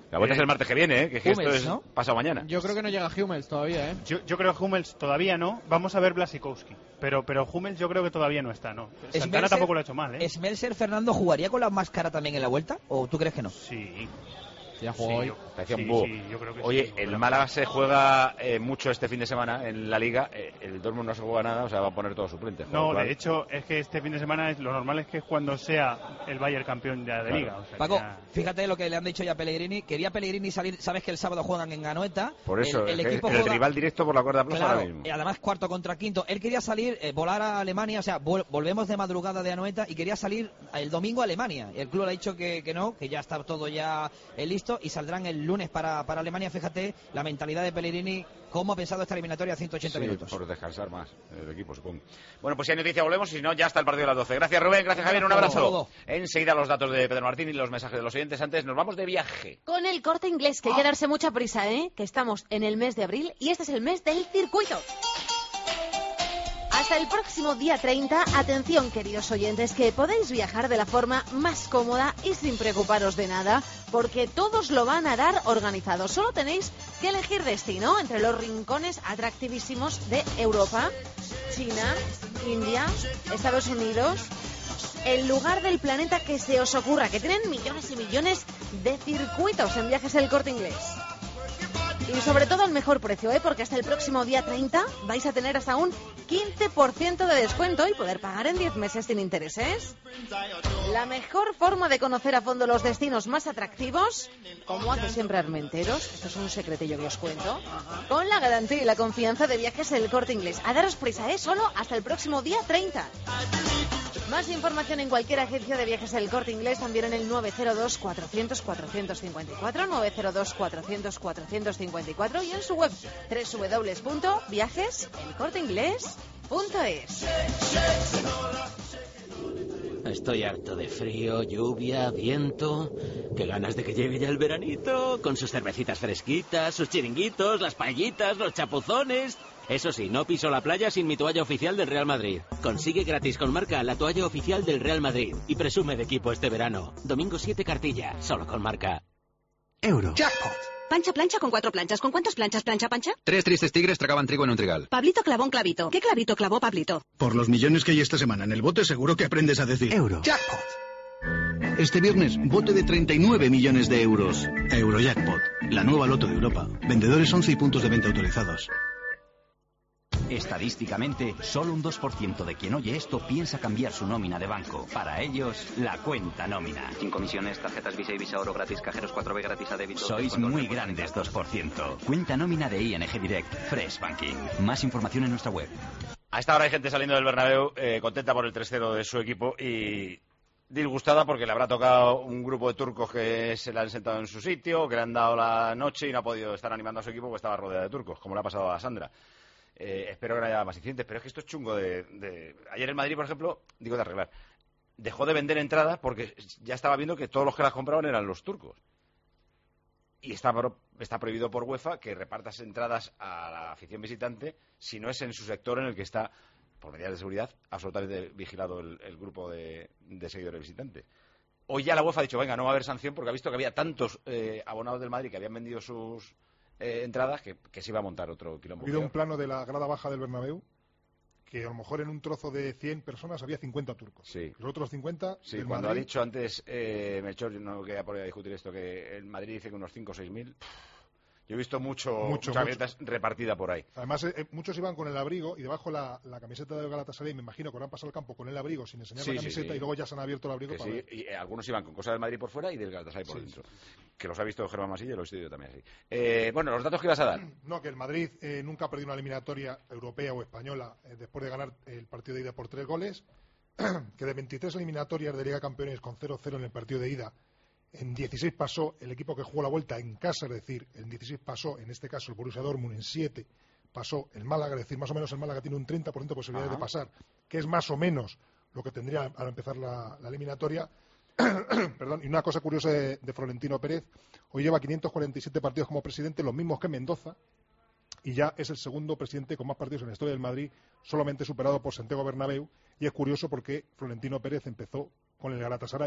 La vuelta Eh, es el martes que viene, ¿eh? Que, que Hummels, esto es ¿no? pasado mañana. Yo creo que no llega Hummels todavía, ¿eh? Yo, yo creo que Hummels todavía no. Vamos a ver Blasikowski. Pero, pero Hummels yo creo que todavía no está, ¿no? Santana Smelser- tampoco lo ha hecho mal, ¿eh? ¿Smelser, Fernando, jugaría con la máscara también en la vuelta? ¿O tú crees que no? Sí. Ya jugó hoy. Parecía un Sí, búho. sí, yo creo que Oye, sí, el volverá. Málaga se juega eh, mucho este fin de semana en la Liga. Eh, el Dortmund no se juega nada, o sea, va a poner todos suplentes. con lo No, cual- de hecho, es que este fin de semana es, lo normal es que cuando sea el Bayern campeón ya de Claro. Liga. O sea, Paco, ya- fíjate lo que le han dicho ya a Pellegrini. Quería Pellegrini salir, sabes que el sábado juegan en Anoeta. Por eso, el, el es que equipo el juega- rival directo por la cuerda plus Claro, ahora mismo. y además cuarto contra quinto. Él quería salir, eh, volar a Alemania, o sea, vol- volvemos de madrugada de Anoeta y quería salir el domingo a Alemania. El club le ha dicho que, que no, que ya está todo ya eh, listo y saldrán el lunes para, para Alemania. Fíjate la mentalidad de Pellegrini, cómo ha pensado esta eliminatoria a ciento ochenta Sí, minutos. por descansar más el equipo, supongo. Bueno, pues si hay noticia volvemos, y si no, ya está el partido de las doce. Gracias, Rubén, gracias, Javier, un abrazo. Todo. Enseguida los datos de Pedro Martín y los mensajes de los oyentes. Antes nos vamos de viaje. Con el Corte Inglés, que hay que darse mucha prisa, ¿eh? Que estamos en el mes de abril y este es el mes del circuito. Hasta el próximo día treinta, atención queridos oyentes, que podéis viajar de la forma más cómoda y sin preocuparos de nada, porque todos lo van a dar organizado. Solo tenéis que elegir destino entre los rincones atractivísimos de Europa, China, India, Estados Unidos, el lugar del planeta que se os ocurra, que tienen millones y millones de circuitos en Viajes El Corte Inglés. Y sobre todo al mejor precio, ¿eh? Porque hasta el próximo día treinta vais a tener hasta un quince por ciento de descuento y poder pagar en diez meses sin intereses. La mejor forma de conocer a fondo los destinos más atractivos, como hace siempre Armenteros, esto es un secretillo que os cuento, con la garantía y la confianza de Viajes El Corte Inglés. A daros prisa, ¿eh? Solo hasta el próximo día treinta. Más información en cualquier agencia de Viajes El Corte Inglés, también en el nueve cero dos, cuatrocientos, cuatrocientos cincuenta y cuatro, nueve cero dos, cuatrocientos, cuatrocientos cincuenta y cuatro y en su web doble u doble u doble u punto viajes el corte inglés punto es. Estoy harto de frío, lluvia, viento. Qué ganas de que llegue ya el veranito, con sus cervecitas fresquitas, sus chiringuitos, las paellitas, los chapuzones. Eso sí, no piso la playa sin mi toalla oficial del Real Madrid. Consigue gratis con Marca la toalla oficial del Real Madrid y presume de equipo este verano. Domingo siete Cartilla, solo con Marca. Euro. Jackpot. Pancha plancha con cuatro planchas. ¿Con cuántas planchas plancha pancha? Tres tristes tigres tragaban trigo en un trigal. Pablito clavó un clavito. ¿Qué clavito clavó Pablito? Por los millones que hay esta semana en el bote, seguro que aprendes a decir Euro. Jackpot. Este viernes, bote de treinta y nueve millones de euros. Eurojackpot, la nueva loto de Europa. Vendedores once y puntos de venta autorizados. Estadísticamente, solo un dos por ciento de quien oye esto piensa cambiar su nómina de banco. Para ellos, la cuenta nómina. Sin comisiones, tarjetas Visa y Visa Oro gratis, cajeros cuatro B gratis a débito. Sois muy grandes dos por ciento. Cuenta nómina de I N G Direct Fresh Banking. Más información en nuestra web. A esta hora hay gente saliendo del Bernabéu eh, contenta por el tres cero de su equipo y disgustada porque le habrá tocado un grupo de turcos que se le han sentado en su sitio, que le han dado la noche y no ha podido estar animando a su equipo porque estaba rodeado de turcos, como le ha pasado a Sandra. Eh, espero que no haya más incidentes, pero es que esto es chungo de, de... Ayer el Madrid, por ejemplo, digo de arreglar, dejó de vender entradas porque ya estaba viendo que todos los que las compraban eran los turcos. Y está, está prohibido por UEFA que repartas entradas a la afición visitante si no es en su sector en el que está, por medidas de seguridad, absolutamente vigilado el, el grupo de, de seguidores visitantes. Hoy ya la UEFA ha dicho, venga, no va a haber sanción porque ha visto que había tantos eh, abonados del Madrid que habían vendido sus eh, entradas que, que se iba a montar otro quilombo. Ha habido un plano de la grada baja del Bernabéu que a lo mejor en un trozo de cien personas había cincuenta turcos. Sí. Los otros cincuenta Sí, del cuando Madrid. ha dicho antes eh, Melchor, yo no quería poner a discutir esto, que el Madrid dice que unos cinco o seis mil. Yo he visto mucho, Mucho, muchas mucho. grietas repartidas por ahí. Además, eh, muchos iban con el abrigo y debajo la, la camiseta de Galatasaray, me imagino que habrán pasado al campo con el abrigo sin enseñar Sí, la sí, camiseta sí. y luego ya se han abierto el abrigo Que para sí, ver. y eh, algunos iban con cosas del Madrid por fuera y del Galatasaray por Sí, dentro. sí, Que los ha visto Germán Masilla y los he visto yo también así. Eh, bueno, los datos que ibas a dar. No, que el Madrid eh, nunca ha perdido una eliminatoria europea o española eh, después de ganar el partido de ida por tres goles, que de veintitrés eliminatorias de Liga de Campeones con cero cero en el partido de ida, en dieciséis pasó el equipo que jugó la vuelta en casa, es decir, en dieciséis pasó, en este caso el Borussia Dortmund, en siete pasó el Málaga, es decir, más o menos el Málaga tiene un treinta por ciento de posibilidades Ajá. de pasar, que es más o menos lo que tendría al empezar la, la eliminatoria. Perdón, y una cosa curiosa de, de Florentino Pérez, hoy lleva quinientos cuarenta y siete partidos como presidente, los mismos que Mendoza, y ya es el segundo presidente con más partidos en la historia del Madrid, solamente superado por Santiago Bernabéu, y es curioso porque Florentino Pérez empezó con el Galatasaray,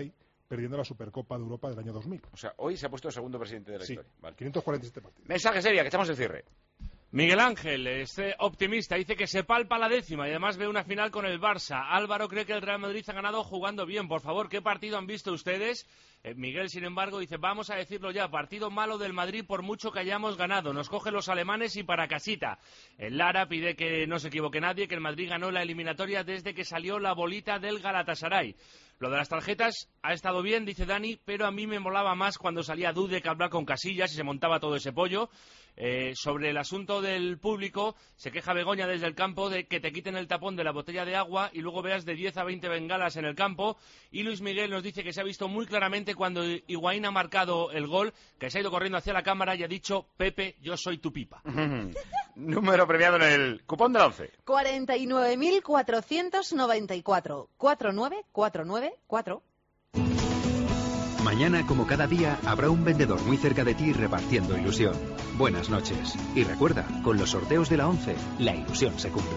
perdiendo la Supercopa de Europa del año dos mil. O sea, hoy se ha puesto segundo presidente de la Sí, historia. Vale. quinientos cuarenta y siete partidos. Mensaje seria, que echamos el cierre. Miguel Ángel, este optimista, dice que se palpa la décima y además ve una final con el Barça. Álvaro cree que el Real Madrid ha ganado jugando bien. Por favor, ¿qué partido han visto ustedes? Eh, Miguel, sin embargo, dice, vamos a decirlo ya, partido malo del Madrid por mucho que hayamos ganado. Nos coge los alemanes y para casita. El Lara pide que no se equivoque nadie, que el Madrid ganó la eliminatoria desde que salió la bolita del Galatasaray. Lo de las tarjetas ha estado bien, dice Dani, pero a mí me molaba más cuando salía Dudek a hablar con Casillas y se montaba todo ese pollo. Eh, sobre el asunto del público, se queja Begoña desde el campo de que te quiten el tapón de la botella de agua y luego veas de diez a veinte bengalas en el campo. Y Luis Miguel nos dice que se ha visto muy claramente cuando Higuaín ha marcado el gol, que se ha ido corriendo hacia la cámara y ha dicho, Pepe, yo soy tu pipa. Número premiado en el cupón de la once. cuarenta y nueve mil cuatrocientos noventa y cuatro. cuatro nueve cuatro nueve cuatro. Mañana, como cada día, habrá un vendedor muy cerca de ti repartiendo ilusión. Buenas noches. Y recuerda, con los sorteos de la once, la ilusión se cumple.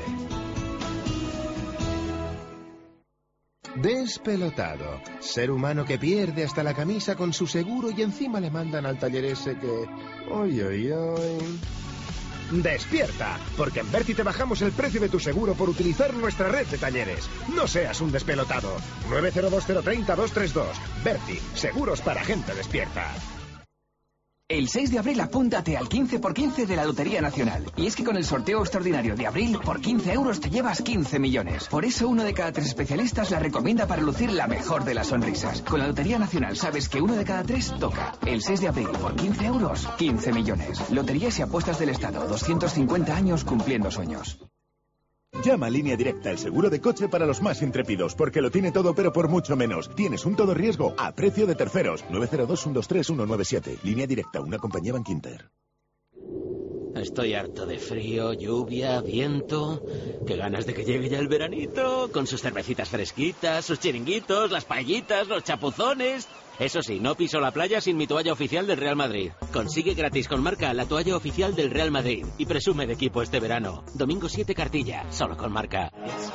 Despelotado. Ser humano que pierde hasta la camisa con su seguro y encima le mandan al taller ese que... ¡Oy, oy, oy! Despierta, porque en Berti te bajamos el precio de tu seguro por utilizar nuestra red de talleres. No seas un despelotado. nueve cero dos cero tres cero dos tres dos. Berti, seguros para gente despierta. El seis de abril apúntate al quince por quince de la Lotería Nacional. Y es que con el sorteo extraordinario de abril, por quince euros te llevas quince millones. Por eso uno de cada tres especialistas la recomienda para lucir la mejor de las sonrisas. Con la Lotería Nacional sabes que uno de cada tres toca. El seis de abril, por quince euros, quince millones. Loterías y apuestas del Estado, doscientos cincuenta años cumpliendo sueños. Llama a Línea Directa, el seguro de coche para los más intrépidos, porque lo tiene todo pero por mucho menos. Tienes un todo riesgo a precio de terceros. nueve cero dos, uno dos tres, uno nueve siete. Línea Directa, una compañía Bankinter. Estoy harto de frío, lluvia, viento. Qué ganas de que llegue ya el veranito, con sus cervecitas fresquitas, sus chiringuitos, las paellitas, los chapuzones. Eso sí, no piso la playa sin mi toalla oficial del Real Madrid. Consigue gratis con Marca la toalla oficial del Real Madrid y presume de equipo este verano. Domingo siete Cartilla, solo con Marca.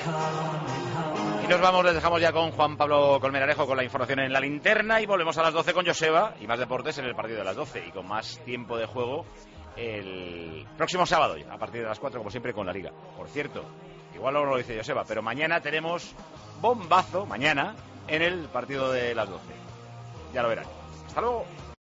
Y nos vamos, les dejamos ya con Juan Pablo Colmenarejo con la información en la linterna y volvemos a las doce con Joseba y más deportes en el partido de las doce y con más tiempo de juego el próximo sábado, a partir de las cuatro, como siempre, con la Liga. Por cierto, igual no lo dice Joseba, pero mañana tenemos bombazo, mañana, en el partido de las doce. Ya lo verán. Hasta luego.